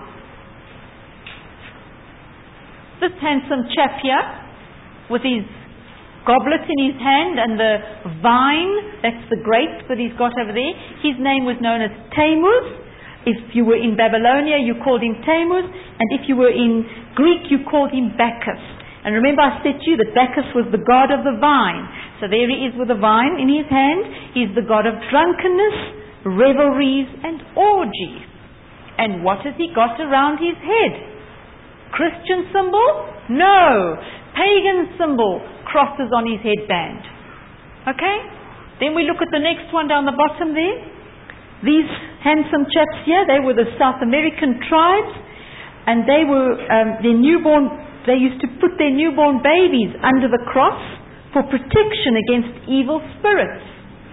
This handsome chap here, with his goblet in his hand and the vine, that's the grape that he's got over there, his name was known as Tammuz. If you were in Babylonia, you called him Tammuz, and if you were in Greek, you called him Bacchus. And remember I said to you that Bacchus was the god of the vine. So there he is with a vine in his hand. He's the god of drunkenness, revelries, and orgies. And what has he got around his head? Christian symbol? No. Pagan symbol. Crosses on his headband. Okay? Then we look at the next one down the bottom there. These handsome chaps here, they were the South American tribes, and they were um, their newborn. They used to put their newborn babies under the cross for protection against evil spirits.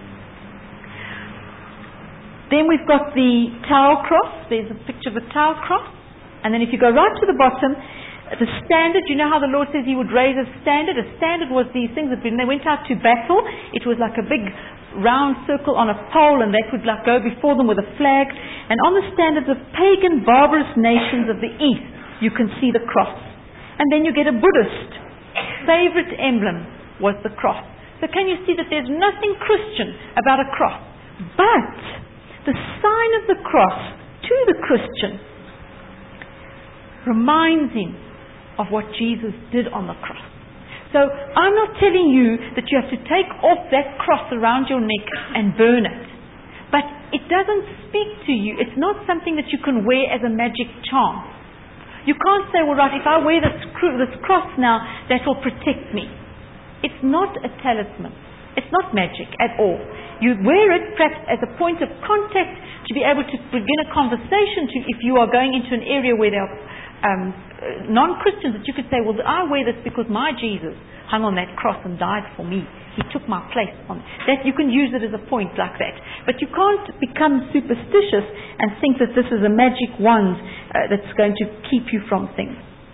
Then we've got the Tower Cross. There's a picture of a Tower Cross, and then if you go right to the bottom, the standard. You know how the Lord says He would raise a standard. A standard was these things that when they went out to battle, it was like a big round circle on a pole, and they could like go before them with a flag. And on the standards of pagan barbarous nations of the east, you can see the cross. And then you get a Buddhist favorite emblem was the cross. So can you see that there's nothing Christian about a cross, but the sign of the cross to the Christian reminds him of what Jesus did on the cross. So I'm not telling you that you have to take off that cross around your neck and burn it. But it doesn't speak to you. It's not something that you can wear as a magic charm. You can't say, well, right, if I wear this, this cross now, that will protect me. It's not a talisman. It's not magic at all. You wear it perhaps as a point of contact to be able to begin a conversation to if you are going into an area where there are um, non-Christians that you could say, well, I wear this because my Jesus hung on that cross and died for me. He took my place on that. You can use it as a point like that. But you can't become superstitious and think that this is a magic wand uh, that's going to keep you from things.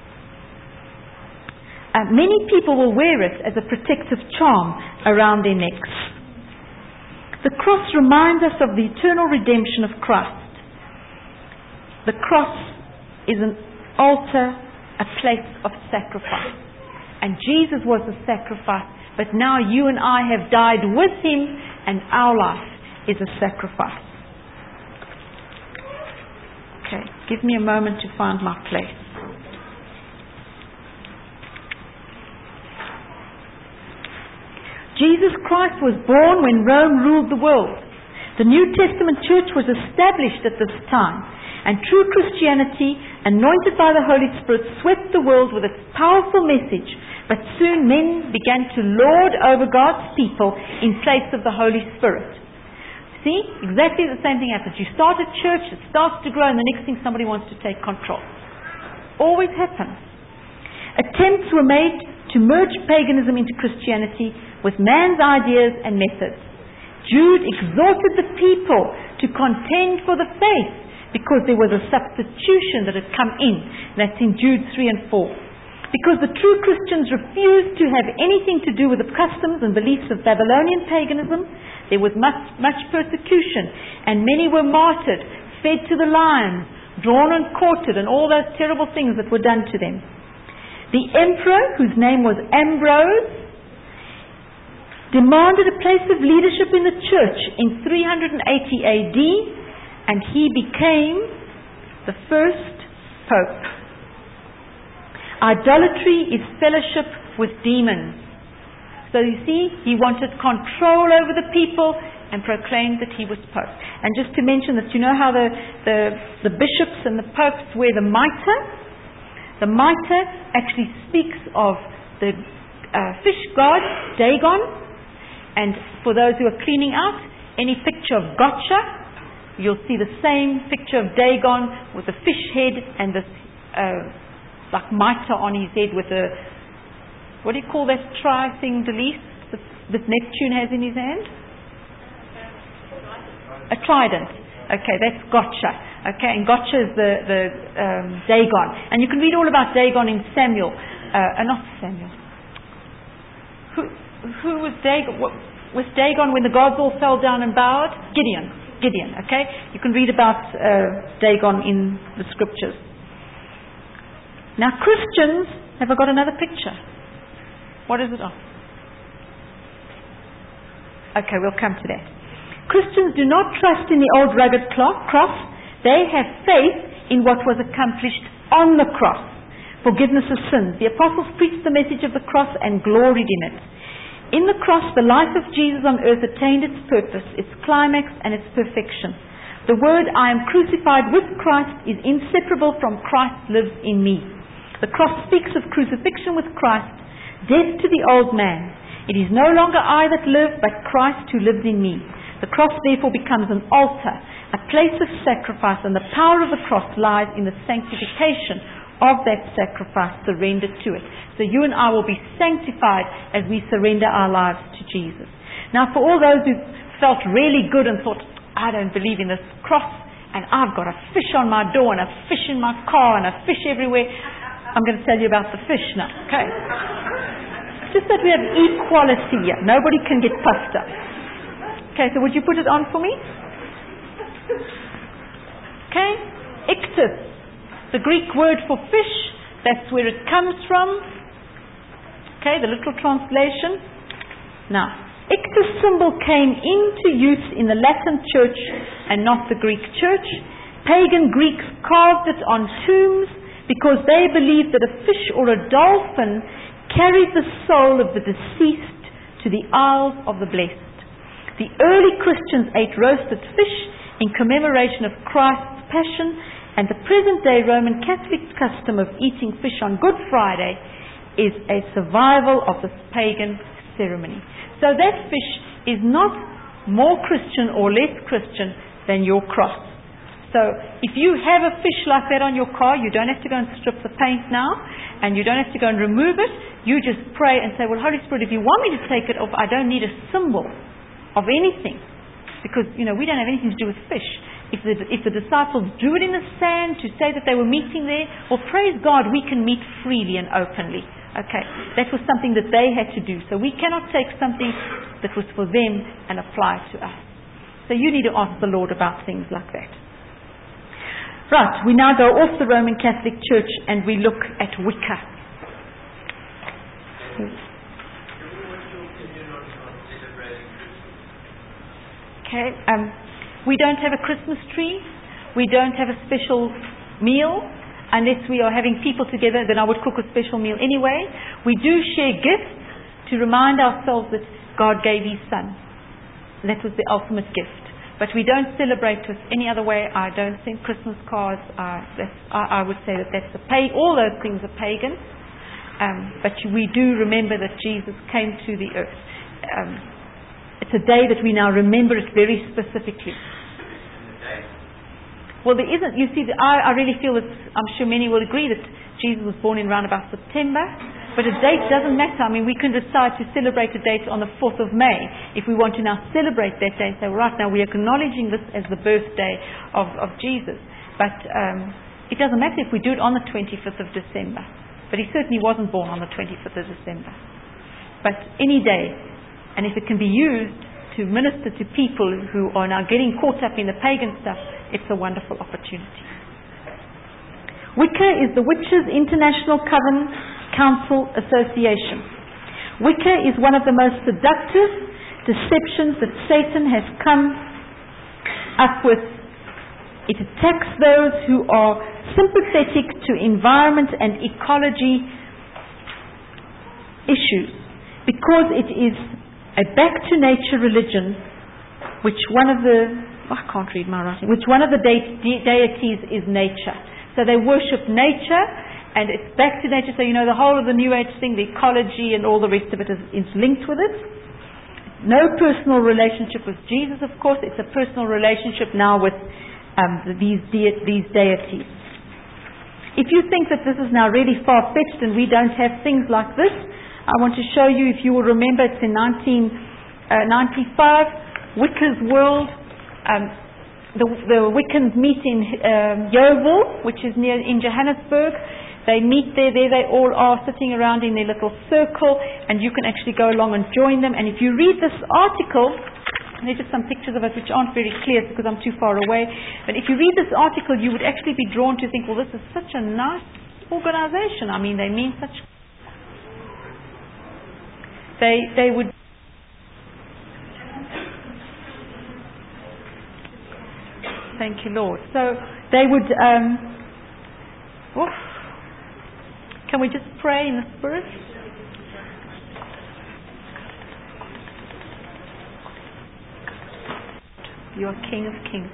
Uh, many people will wear it as a protective charm around their necks. The cross reminds us of the eternal redemption of Christ. The cross is an altar, a place of sacrifice. And Jesus was the sacrifice, but now you and I have died with Him, and our life is a sacrifice. Okay, give me a moment to find my place. Jesus Christ was born when Rome ruled the world. The New Testament church was established at this time, and true Christianity, anointed by the Holy Spirit, swept the world with its powerful message. But soon men began to lord over God's people in place of the Holy Spirit. See, exactly the same thing happens. You start a church, it starts to grow, and the next thing somebody wants to take control. Always happens. Attempts were made to merge paganism into Christianity with man's ideas and methods. Jude exhorted the people to contend for the faith because there was a substitution that had come in. That's in Jude three and four. Because the true Christians refused to have anything to do with the customs and beliefs of Babylonian paganism, there was much, much persecution, and many were martyred, fed to the lions, drawn and quartered, and all those terrible things that were done to them. The emperor, whose name was Ambrose, demanded a place of leadership in the church in three eighty A D, and he became the first pope. Idolatry is fellowship with demons. So you see, he wanted control over the people and proclaimed that he was pope. And just to mention that, you know how the, the, the bishops and the popes wear the mitre? The mitre actually speaks of the uh, fish god, Dagon. And for those who are cleaning out, any picture of gotcha, you'll see the same picture of Dagon with the fish head and this uh, like mitre on his head with a, what do you call that tri thing, Delise, that, that Neptune has in his hand? A trident. Okay, that's gotcha. Okay, and gotcha is the, the um, Dagon. And you can read all about Dagon in Samuel. Uh, uh, not Samuel. Who, who was Dagon? What, was Dagon when the gods all fell down and bowed? Gideon. Gideon, okay? You can read about uh, Dagon in the scriptures. Now Christians, have I got another picture? What is it on? Okay, we'll come to that. Christians do not trust in the old rugged cross. They have faith in what was accomplished on the cross. Forgiveness of sins. The apostles preached the message of the cross and gloried in it. In the cross, the life of Jesus on earth attained its purpose, its climax, and its perfection. The word, I am crucified with Christ, is inseparable from Christ lives in me. The cross speaks of crucifixion with Christ, death to the old man. It is no longer I that live, but Christ who lives in me. The cross therefore becomes an altar, a place of sacrifice, and the power of the cross lies in the sanctification of that sacrifice surrendered to it. So you and I will be sanctified as we surrender our lives to Jesus. Now for all those who felt really good and thought, I don't believe in this cross, and I've got a fish on my door and a fish in my car and a fish everywhere, I'm going to tell you about the fish now, okay? Just that we have equality here. Nobody can get puffed up. Okay, so would you put it on for me? Okay? Ichthys, the Greek word for fish, that's where it comes from. Okay, the literal translation. Now, Ichthys symbol came into use in the Latin church and not the Greek church. Pagan Greeks carved it on tombs because they believed that a fish or a dolphin carried the soul of the deceased to the Isles of the Blessed. The early Christians ate roasted fish in commemoration of Christ's passion, and the present-day Roman Catholic custom of eating fish on Good Friday is a survival of this pagan ceremony. So that fish is not more Christian or less Christian than your cross. So if you have a fish like that on your car, you don't have to go and strip the paint now, and you don't have to go and remove it. You just pray and say, well, Holy Spirit, if you want me to take it off, I don't need a symbol of anything. Because, you know, we don't have anything to do with fish. If the, if the disciples drew it in the sand to say that they were meeting there, well, praise God, we can meet freely and openly. Okay, that was something that they had to do. So we cannot take something that was for them and apply it to us. So you need to ask the Lord about things like that. Right, we now go off the Roman Catholic Church and we look at Wicca. Okay, um, we don't have a Christmas tree. We don't have a special meal. Unless we are having people together, then I would cook a special meal anyway. We do share gifts to remind ourselves that God gave His Son. That was the ultimate gift. But we don't celebrate with any other way. I don't think Christmas cards are, that's, I, I would say that that's a pagan. All those things are pagan. Um, but we do remember that Jesus came to the earth. Um, it's a day that we now remember it very specifically. Well, there isn't. You see, I, I really feel that, I'm sure many will agree that Jesus was born in around about September. But a date doesn't matter. I mean, we can decide to celebrate a date on the fourth of May if we want to now celebrate that day and say, well, right now we're acknowledging this as the birthday of, of Jesus. But um, it doesn't matter if we do it on the twenty-fifth of December. But He certainly wasn't born on the twenty-fifth of December. But any day, and if it can be used to minister to people who are now getting caught up in the pagan stuff, it's a wonderful opportunity. Wicca is the Witches' International Coven Council Association. Wicca is one of the most seductive deceptions that Satan has come up with. It attacks those who are sympathetic to environment and ecology issues because it is a back-to-nature religion which one of the I can't read my writing. Which one of the de- de- deities is nature. So they worship nature, and it's back to nature. So you know the whole of the New Age thing, the ecology and all the rest of it is, is linked with it. No personal relationship with Jesus, of course. It's a personal relationship now with um, these de- these deities. If you think that this is now really far-fetched and we don't have things like this, I want to show you, if you will remember, it's in nineteen ninety-five, Wicca's World. Um, the, the Wiccans meet in um, Yeovil, which is near in Johannesburg. They meet there. There they all are sitting around in their little circle, and you can actually go along and join them. And if you read this article, there's just some pictures of it which aren't very clear because I'm too far away. But if you read this article, you would actually be drawn to think, well, this is such a nice organization. I mean, they mean such. They they would. Thank you, Lord. So they would. Um, oof. Can we just pray in the Spirit? You are King of Kings.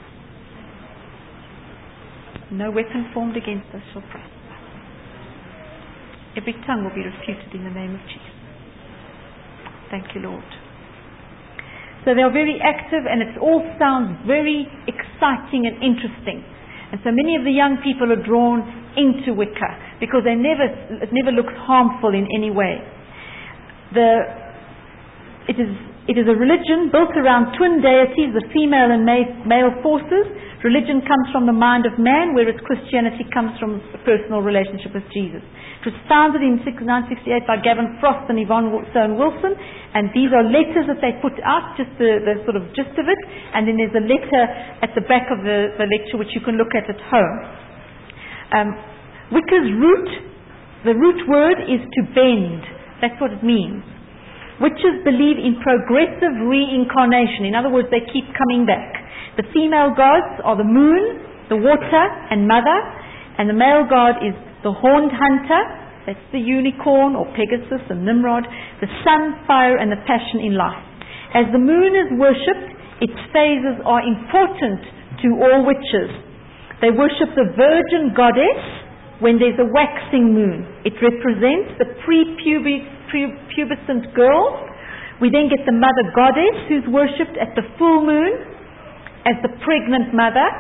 No weapon formed against us shall prosper. Every tongue will be refuted in the name of Jesus. Thank you, Lord. So they are very active, and it all sounds very exciting and interesting. And so many of the young people are drawn into Wicca because they never, it never looks harmful in any way. The, it is, it is a religion built around twin deities, the female and male forces. Religion comes from the mind of man, whereas Christianity comes from a personal relationship with Jesus. It was founded in nineteen sixty-eight by Gavin Frost and Yvonne Stone Wilson, and these are letters that they put out, just the, the sort of gist of it, and then there's a letter at the back of the, the lecture which you can look at at home. Um, Wicca's root, the root word is to bend. That's what it means. Witches believe in progressive reincarnation. In other words, they keep coming back. The female gods are the moon, the water, and mother, and the male god is the horned hunter, that's the unicorn or Pegasus and Nimrod, the sun, fire, and the passion in life. As the moon is worshipped, its phases are important to all witches. They worship the virgin goddess when there's a waxing moon. It represents the prepubescent girl. We then get the mother goddess who's worshipped at the full moon as the pregnant mother.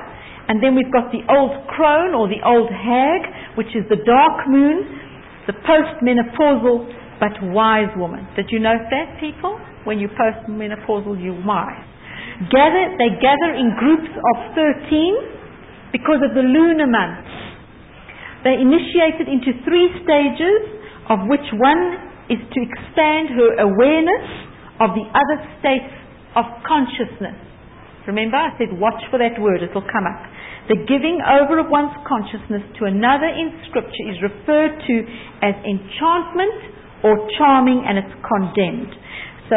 And then we've got the old crone or the old hag, which is the dark moon, the post-menopausal but wise woman. Did you note that, people? When you're post-menopausal, you're wise. Gather, they gather in groups of thirteen because of the lunar months. They initiated into three stages, of which one is to expand her awareness of the other states of consciousness. Remember, I said watch for that word, it will come up. The giving over of one's consciousness to another in Scripture is referred to as enchantment or charming, and it's condemned. So,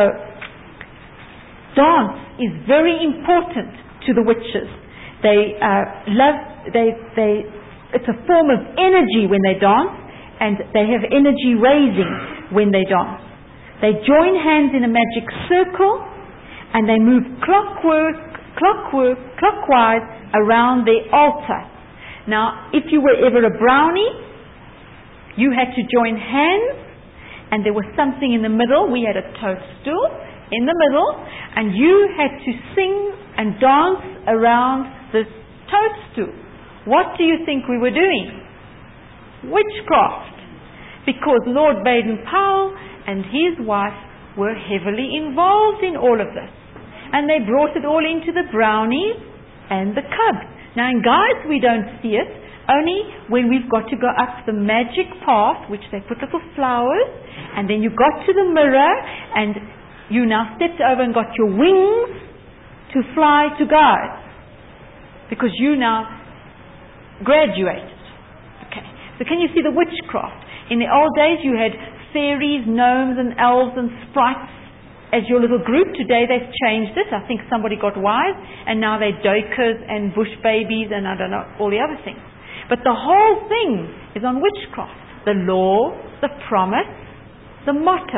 dance is very important to the witches. They uh, love, they, they, it's a form of energy when they dance, and they have energy raising when they dance. They join hands in a magic circle, and they move clockwork, clockwork, clockwise around their altar. Now, if you were ever a brownie, you had to join hands, and there was something in the middle. We had a toadstool in the middle, and you had to sing and dance around this toadstool. What do you think we were doing? Witchcraft. Because Lord Baden-Powell and his wife were heavily involved in all of this. And they brought it all into the brownies and the cubs. Now in guys we don't see it, only when we've got to go up the magic path, which they put little flowers, and then you got to the mirror, and you now stepped over and got your wings to fly to guys. Because you now graduated. Okay. So can you see the witchcraft? In the old days you had fairies, gnomes and elves and sprites as your little group. Today they've changed it. I think somebody got wise, and now they're doikers and bush babies and I don't know, all the other things. But the whole thing is on witchcraft. The law, the promise, the motto.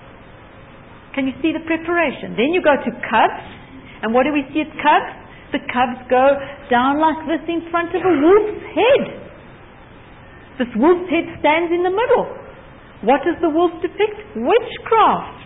Can you see the preparation? Then you go to cubs, and what do we see at cubs? The cubs go down like this in front of a wolf's head. This wolf's head stands in the middle. What does the wolf depict? Witchcraft.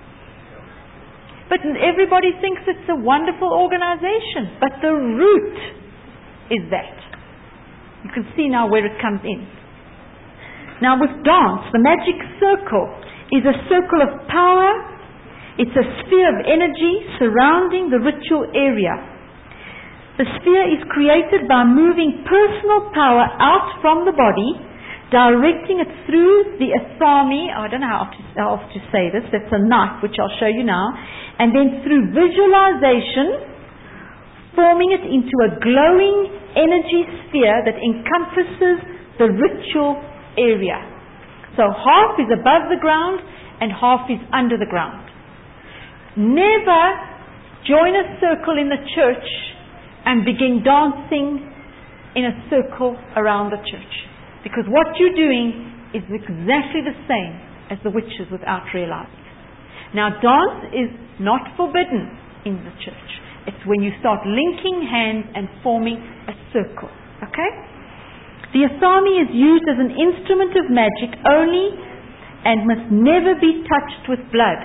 But everybody thinks it's a wonderful organization. But the root is that. You can see now where it comes in. Now with dance, the magic circle is a circle of power. It's a sphere of energy surrounding the ritual area. The sphere is created by moving personal power out from the body, directing it through the asami. I don't know how to, how else to say this. That's a knife, which I'll show you now. And then through visualization, forming it into a glowing energy sphere that encompasses the ritual area. So half is above the ground and half is under the ground. Never join a circle in the church and begin dancing in a circle around the church. Because what you're doing is exactly the same as the witches without realizing it. Now dance is not forbidden in the church. It's when you start linking hands and forming a circle. Okay? The asami is used as an instrument of magic only and must never be touched with blood.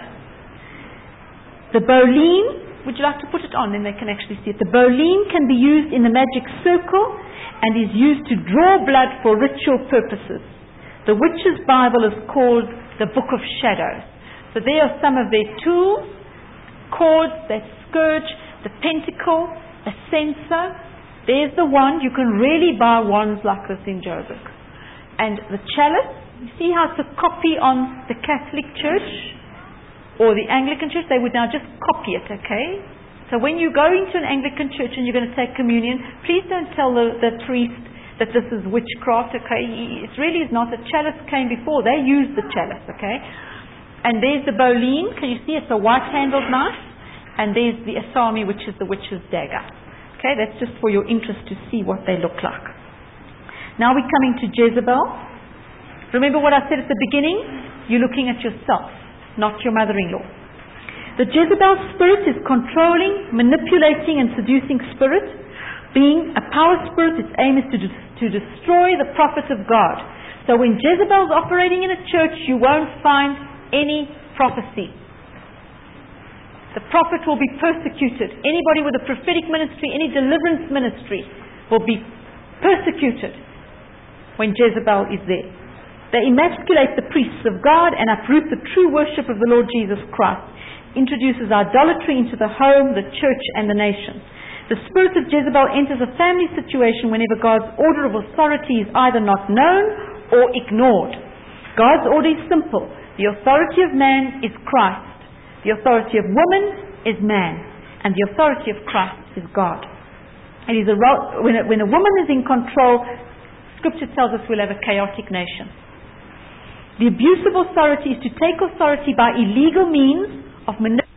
The boline, would you like to put it on, then they can actually see it. The boline can be used in the magic circle and is used to draw blood for ritual purposes. The witch's Bible is called the Book of Shadows. So there are some of their tools: cords, that scourge, the pentacle, a censer. There's the wand. You can really buy wands like this in Joburg. And the chalice, you see how it's a copy on the Catholic Church or the Anglican Church? They would now just copy it, okay? So when you go into an Anglican church and you're going to take communion, please don't tell the, the priest that this is witchcraft, okay? It really is not. The chalice came before. They used the chalice, okay? And there's the boline. Can you see? It's a white-handled knife. And there's the asami, which is the witch's dagger. Okay, that's just for your interest to see what they look like. Now we're coming to Jezebel. Remember what I said at the beginning? You're looking at yourself, not your mother-in-law. The Jezebel spirit is controlling, manipulating and seducing spirit. Being a power spirit, its aim is to, de- to destroy the prophet of God. So when Jezebel's operating in a church, you won't find any prophecy. The prophet will be persecuted. Anybody with a prophetic ministry, any deliverance ministry, will be persecuted when Jezebel is there. They emasculate the priests of God and uproot the true worship of the Lord Jesus Christ. Introduces idolatry into the home, the church, and the nation. The spirit of Jezebel enters a family situation whenever God's order of authority is either not known or ignored. God's order is simple. The authority of man is Christ. The authority of woman is man. And the authority of Christ is God. It is a ro- when, a, when a woman is in control, Scripture tells us we'll have a chaotic nation. The abuse of authority is to take authority by illegal means of manipulation